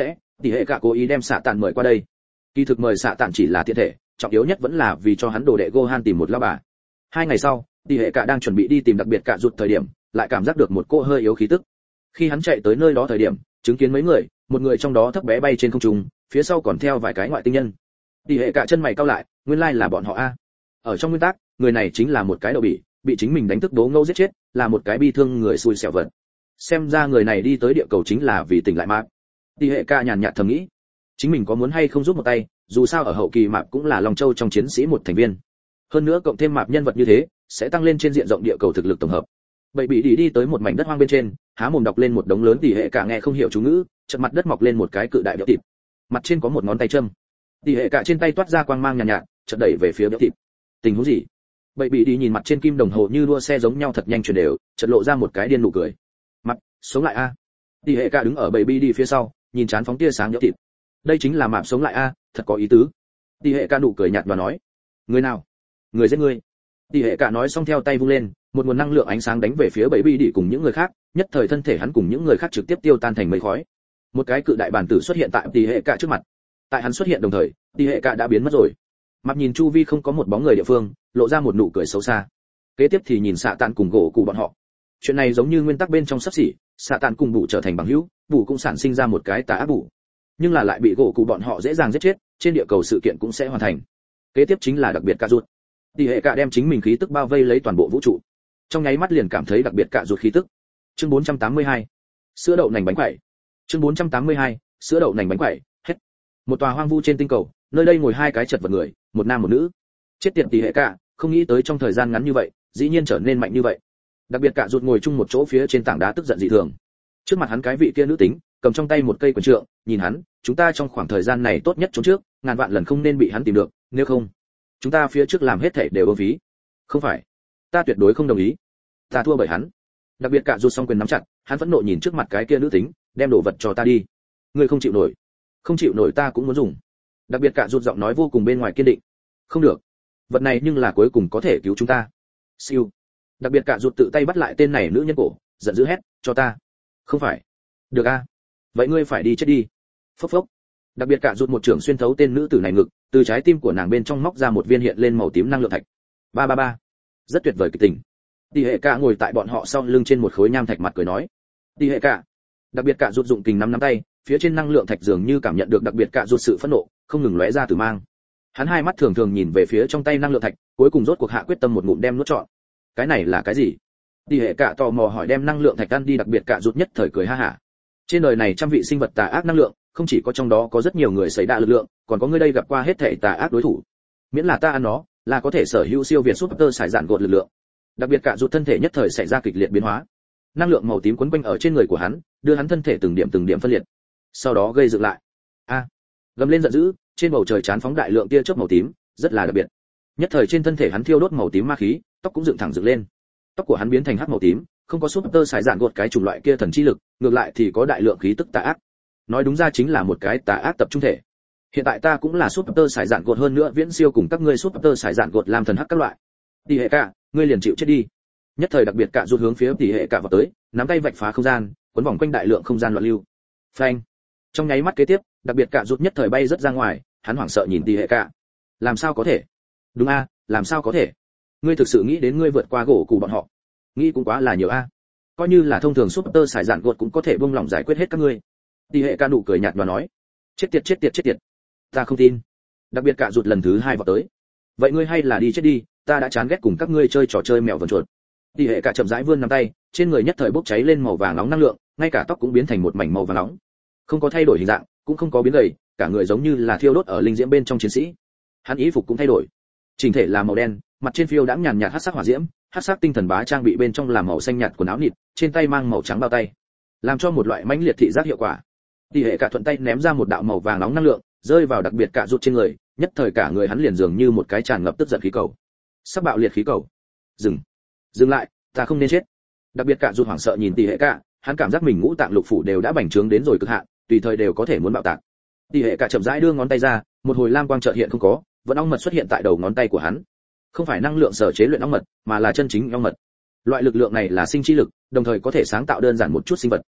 tỷ hệ cả cố ý đem xạ tàn mời qua đây. Kỳ thực mời xạ tàn chỉ là tiện thể, trọng yếu nhất vẫn là vì cho hắn đồ đệ Gohan tìm một lão bà. Hai ngày sau, tỷ hệ cả đang chuẩn bị đi tìm đặc biệt cả rụt thời điểm, lại cảm giác được một cỗ hơi yếu khí tức. Khi hắn chạy tới nơi đó thời điểm, chứng kiến mấy người, một người trong đó thấp bé bay trên không trung, phía sau còn theo vài cái ngoại tinh nhân. Tỷ hệ cả chân mày cau lại, nguyên lai là bọn họ a. Ở trong nguyên tắc, người này chính là một cái đậu bỉ, bị chính mình đánh thức đố ngâu giết chết, là một cái bi thương người xui xẻo vật. Xem ra người này đi tới địa cầu chính là vì tỉnh lại map. Tỷ hệ cả nhàn nhạt thầm nghĩ, chính mình có muốn hay không giúp một tay, dù sao ở hậu kỳ map cũng là Long Châu trong chiến sĩ một thành viên. Hơn nữa cộng thêm map nhân vật như thế, sẽ tăng lên trên diện rộng địa cầu thực lực tổng hợp. Bậy bị đi đi tới một mảnh đất hoang bên trên, há mồm đọc lên một đống lớn tỷ hệ cả nghe không hiểu chú ngữ, chợt mặt đất mọc lên một cái cự đại béo thịt. Mặt trên có một ngón tay châm. Tỷ hệ cả trên tay toát ra quang mang nhàn nhạt, nhạt, chợt đẩy về phía béo thịt. Tình huống gì? Bậy bị đi nhìn mặt trên kim đồng hồ như đua xe giống nhau thật nhanh chuyển đều, chợt lộ ra một cái điên nụ cười. Mặt, sống lại a. Tỷ hệ cả đứng ở bậy bị đi phía sau, nhìn chán phóng tia sáng béo thịt. Đây chính là map sống lại a, thật có ý tứ. Tỷ hệ cả nụ cười nhạt và nói, người nào? Người giết người. Tỷ hệ cả nói xong theo tay vung lên, một nguồn năng lượng ánh sáng đánh về phía bầy bi đi cùng những người khác, nhất thời thân thể hắn cùng những người khác trực tiếp tiêu tan thành mây khói. Một cái cự đại bản tử xuất hiện tại tỷ hệ cả trước mặt. Tại hắn xuất hiện đồng thời, tỷ hệ cả đã biến mất rồi. Mặt nhìn chu vi không có một bóng người địa phương, lộ ra một nụ cười xấu xa. Kế tiếp thì nhìn xạ tàn cùng gỗ cụ bọn họ. Chuyện này giống như nguyên tắc bên trong sắp xỉ, xạ tàn cùng bù trở thành bằng hữu, bù cũng sản sinh ra một cái tà ác bù, nhưng là lại bị gỗ cụ bọn họ dễ dàng giết chết, trên địa cầu sự kiện cũng sẽ hoàn thành. Kế tiếp chính là đặc biệt cả rụt. Tỷ hệ cả đem chính mình khí tức bao vây lấy toàn bộ vũ trụ, trong nháy mắt liền cảm thấy đặc biệt cả rụt khí tức. Chương bốn trăm tám mươi hai, sữa đậu nành bánh quẩy. Chương bốn trăm tám mươi hai, sữa đậu nành bánh quẩy. Hết. Một tòa hoang vu trên tinh cầu, nơi đây ngồi hai cái chật vật người, một nam một nữ. Chết tiệt tỷ hệ cả, không nghĩ tới trong thời gian ngắn như vậy, dĩ nhiên trở nên mạnh như vậy. Đặc biệt cả rụt ngồi chung một chỗ phía trên tảng đá tức giận dị thường. Trước mặt hắn cái vị kia nữ tính, cầm trong tay một cây quyền trượng, nhìn hắn, chúng ta trong khoảng thời gian này tốt nhất trốn trước, ngàn vạn lần không nên bị hắn tìm được, nếu không, chúng ta phía trước làm hết thảy đều uổng phí. Không phải, ta tuyệt đối không đồng ý, ta thua bởi hắn. Đặc biệt cả rụt xong quyền nắm chặt, hắn phẫn nộ nhìn trước mặt cái kia nữ tính, đem đồ vật cho ta đi. Ngươi không chịu nổi, không chịu nổi ta cũng muốn dùng. Đặc biệt cả rụt giọng nói vô cùng bên ngoài kiên định. Không được, vật này nhưng là cuối cùng có thể cứu chúng ta. Siêu. Đặc biệt cả rụt tự tay bắt lại tên này nữ nhân cổ, giận dữ hét, cho ta. Không phải. Được a, vậy ngươi phải đi chết đi. Phốc phốc. Đặc biệt cả rụt một trường xuyên thấu tên nữ tử này ngực, từ trái tim của nàng bên trong móc ra một viên hiện lên màu tím năng lượng thạch. Ba ba ba. Rất tuyệt vời kịch tình. Tỷ hệ cả ngồi tại bọn họ sau lưng trên một khối nham thạch mặt cười nói. Tỷ hệ cả. Đặc biệt cả rụt dụng kình nắm nắm tay, phía trên năng lượng thạch dường như cảm nhận được đặc biệt cả rụt sự phẫn nộ, không ngừng lóe ra từ mang. Hắn hai mắt thường thường nhìn về phía trong tay năng lượng thạch, cuối cùng rốt cuộc hạ quyết tâm một ngụm đem nuốt trọn. Cái này là cái gì? Tỷ hệ cả tò mò hỏi đem năng lượng thạch ăn đi, đặc biệt cả rụt nhất thời cười ha hả. Trên đời này trăm vị sinh vật tà ác năng lượng, không chỉ có trong đó có rất nhiều người xảy ra lực lượng, còn có người đây gặp qua hết thảy tà ác đối thủ. Miễn là ta ăn nó, là có thể sở hữu siêu việt super sải dạn gột lực lượng. Đặc biệt cả rụt thân thể nhất thời xảy ra kịch liệt biến hóa. Năng lượng màu tím quấn quanh ở trên người của hắn, đưa hắn thân thể từng điểm từng điểm phân liệt. Sau đó gây dựng lại. A! Gầm lên giận dữ, trên bầu trời chán phóng đại lượng tia chớp màu tím, rất là đặc biệt. Nhất thời trên thân thể hắn thiêu đốt màu tím ma khí, tóc cũng dựng thẳng dựng lên. Tóc của hắn biến thành hắc màu tím, không có super sải dạn gột cái chủng loại kia thần chi lực, ngược lại thì có đại lượng khí tức tà ác. Nói đúng ra chính là một cái tà ác tập trung thể. Hiện tại ta cũng là super sải dạn gột, hơn nữa viễn siêu cùng các ngươi super sải dạn gột làm thần hắc các loại. Tỷ hệ cả, ngươi liền chịu chết đi. Nhất thời đặc biệt cả rút hướng phía tỷ hệ cả vào tới, nắm tay vạch phá không gian, quấn vòng quanh đại lượng không gian loạn lưu. Phanh. Trong nháy mắt kế tiếp, đặc biệt cả rút nhất thời bay rất ra ngoài, hắn hoảng sợ nhìn tỷ hệ cả. Làm sao có thể? Đúng a, làm sao có thể? Ngươi thực sự nghĩ đến ngươi vượt qua gỗ cụ bọn họ? Nghĩ cũng quá là nhiều a. Coi như là thông thường super sải dạn gột cũng có thể buông lỏng giải quyết hết các ngươi. Tỷ hệ cả nụ cười nhạt và nói, chết tiệt chết tiệt chết tiệt. Ta không tin. Đặc biệt cả rụt lần thứ hai vào tới. Vậy ngươi hay là đi chết đi, ta đã chán ghét cùng các ngươi chơi trò chơi mèo vờn chuột. Tỷ hệ cả chậm rãi vươn nắm tay, trên người nhất thời bốc cháy lên màu vàng nóng năng lượng, ngay cả tóc cũng biến thành một mảnh màu vàng nóng. Không có thay đổi hình dạng, cũng không có biến gầy, cả người giống như là thiêu đốt ở linh diễm bên trong chiến sĩ. Hắn y phục cũng thay đổi, chỉnh thể là màu đen, mặt trên phiêu đãng nhàn nhạt hắc sắc hỏa diễm, hắc sắc tinh thần bá trang bị bên trong là màu xanh nhạt quần áo nịt, trên tay mang màu trắng bao tay, làm cho một loại mãnh liệt thị giác hiệu quả. Tỷ hệ cả thuận tay ném ra một đạo màu vàng nóng năng lượng, rơi vào đặc biệt cả rụt trên người, nhất thời cả người hắn liền dường như một cái tràn ngập tức giận khí cầu. Sắp bạo liệt khí cầu. Dừng, dừng lại, ta không nên chết. Đặc biệt cả rụt hoảng sợ nhìn tỷ hệ cả, hắn cảm giác mình ngũ tạng lục phủ đều đã bành trướng đến rồi cực hạn, tùy thời đều có thể muốn bạo tạc. Tỷ hệ cả chậm rãi đưa ngón tay ra, một hồi lam quang chợt hiện không có, vẫn ong mật xuất hiện tại đầu ngón tay của hắn. Không phải năng lượng sở chế luyện ong mật, mà là chân chính ong mật. Loại lực lượng này là sinh chi lực, đồng thời có thể sáng tạo đơn giản một chút sinh vật.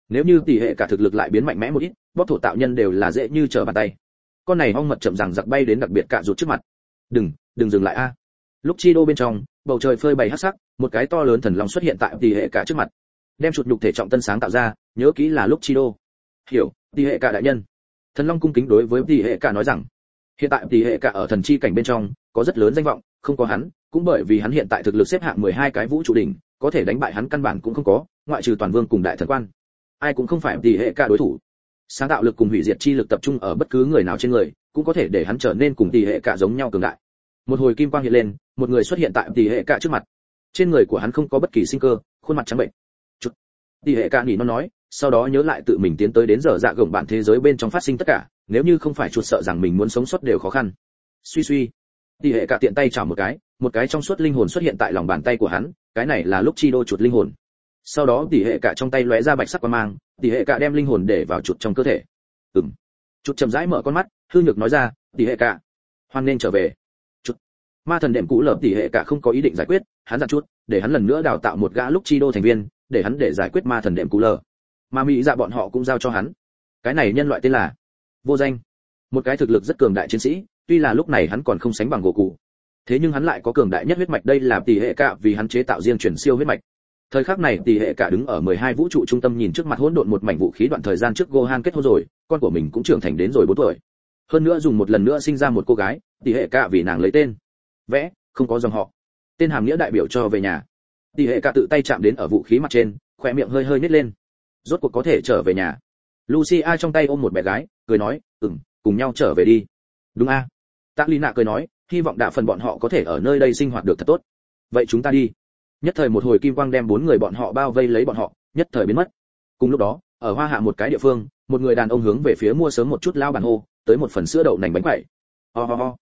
Nếu như tỷ hệ cả thực lực lại biến mạnh mẽ một ít, bóc thổ tạo nhân đều là dễ như trở bàn tay. Con này ong mật chậm rằng giặc bay đến đặc biệt cạ rụt trước mặt. Đừng, đừng dừng lại a. Lúc chi đô bên trong, bầu trời phơi bày hắc sắc, một cái to lớn thần long xuất hiện tại tỷ hệ cả trước mặt. Đem chuột nhục thể trọng tân sáng tạo ra, nhớ kỹ là lúc chi đô. Hiểu, tỷ hệ cả đại nhân. Thần long cung kính đối với tỷ hệ cả nói rằng, hiện tại tỷ hệ cả ở thần chi cảnh bên trong có rất lớn danh vọng, không có hắn, cũng bởi vì hắn hiện tại thực lực xếp hạng mười hai cái vũ trụ đỉnh, có thể đánh bại hắn căn bản cũng không có, ngoại trừ toàn vương cùng đại thần quan, ai cũng không phải tỷ hệ cả đối thủ. Sáng tạo lực cùng hủy diệt chi lực tập trung ở bất cứ người nào trên người, cũng có thể để hắn trở nên cùng tỷ hệ cả giống nhau cường đại. Một hồi kim quang hiện lên, một người xuất hiện tại tỷ hệ cả trước mặt. Trên người của hắn không có bất kỳ sinh cơ, khuôn mặt trắng bệnh. Chút. Tỷ hệ cả nhỉ nó nói, sau đó nhớ lại tự mình tiến tới đến giờ dạ gồng bản thế giới bên trong phát sinh tất cả, nếu như không phải chuột sợ rằng mình muốn sống sót đều khó khăn. Suy suy. Tỷ hệ cả tiện tay chảo một cái, một cái trong suốt linh hồn xuất hiện tại lòng bàn tay của hắn, cái này là lúc chi đô chuột linh hồn. Sau đó tỷ hệ cả trong tay lóe ra bạch sắc quang mang, tỷ hệ cả đem linh hồn để vào chuột trong cơ thể. Ừm. Chuột chậm rãi mở con mắt, hư nhược nói ra, tỷ hệ cả, hoan nên trở về. Chuột. Ma thần đệm cũ lợp tỷ hệ cả không có ý định giải quyết, hắn dặn chuột, để hắn lần nữa đào tạo một gã lúc chi đô thành viên, để hắn để giải quyết ma thần đệm cũ lờ. Mà mỹ dạ bọn họ cũng giao cho hắn. Cái này nhân loại tên là Vô Danh, một cái thực lực rất cường đại chiến sĩ, tuy là lúc này hắn còn không sánh bằng Goku, thế nhưng hắn lại có cường đại nhất huyết mạch, đây là tỷ hệ cả vì hắn chế tạo riêng truyền siêu huyết mạch. Thời khắc này tỷ hệ cả đứng ở mười hai vũ trụ trung tâm nhìn trước mặt hỗn độn một mảnh vũ khí, đoạn thời gian trước Gohan kết hôn rồi, con của mình cũng trưởng thành đến rồi bốn tuổi. Hơn nữa dùng một lần nữa sinh ra một cô gái, tỷ hệ cả vì nàng lấy tên vẽ, không có dòng họ. Tên hàm nghĩa đại biểu cho về nhà. Tỷ hệ cả tự tay chạm đến ở vũ khí mặt trên, khóe miệng hơi hơi nhếch lên. Rốt cuộc có thể trở về nhà. Lucia trong tay ôm một bé gái, cười nói, "Ừm, cùng nhau trở về đi." "Đúng a." Tạ Lina cười nói, "Hy vọng đa phần bọn họ có thể ở nơi đây sinh hoạt được thật tốt. Vậy chúng ta đi." Nhất thời một hồi kim quang đem bốn người bọn họ bao vây lấy bọn họ, nhất thời biến mất. Cùng lúc đó, ở Hoa Hạ một cái địa phương, một người đàn ông hướng về phía mua sớm một chút lao bản hô, tới một phần sữa đậu nành bánh quẩy. Ho ho ho.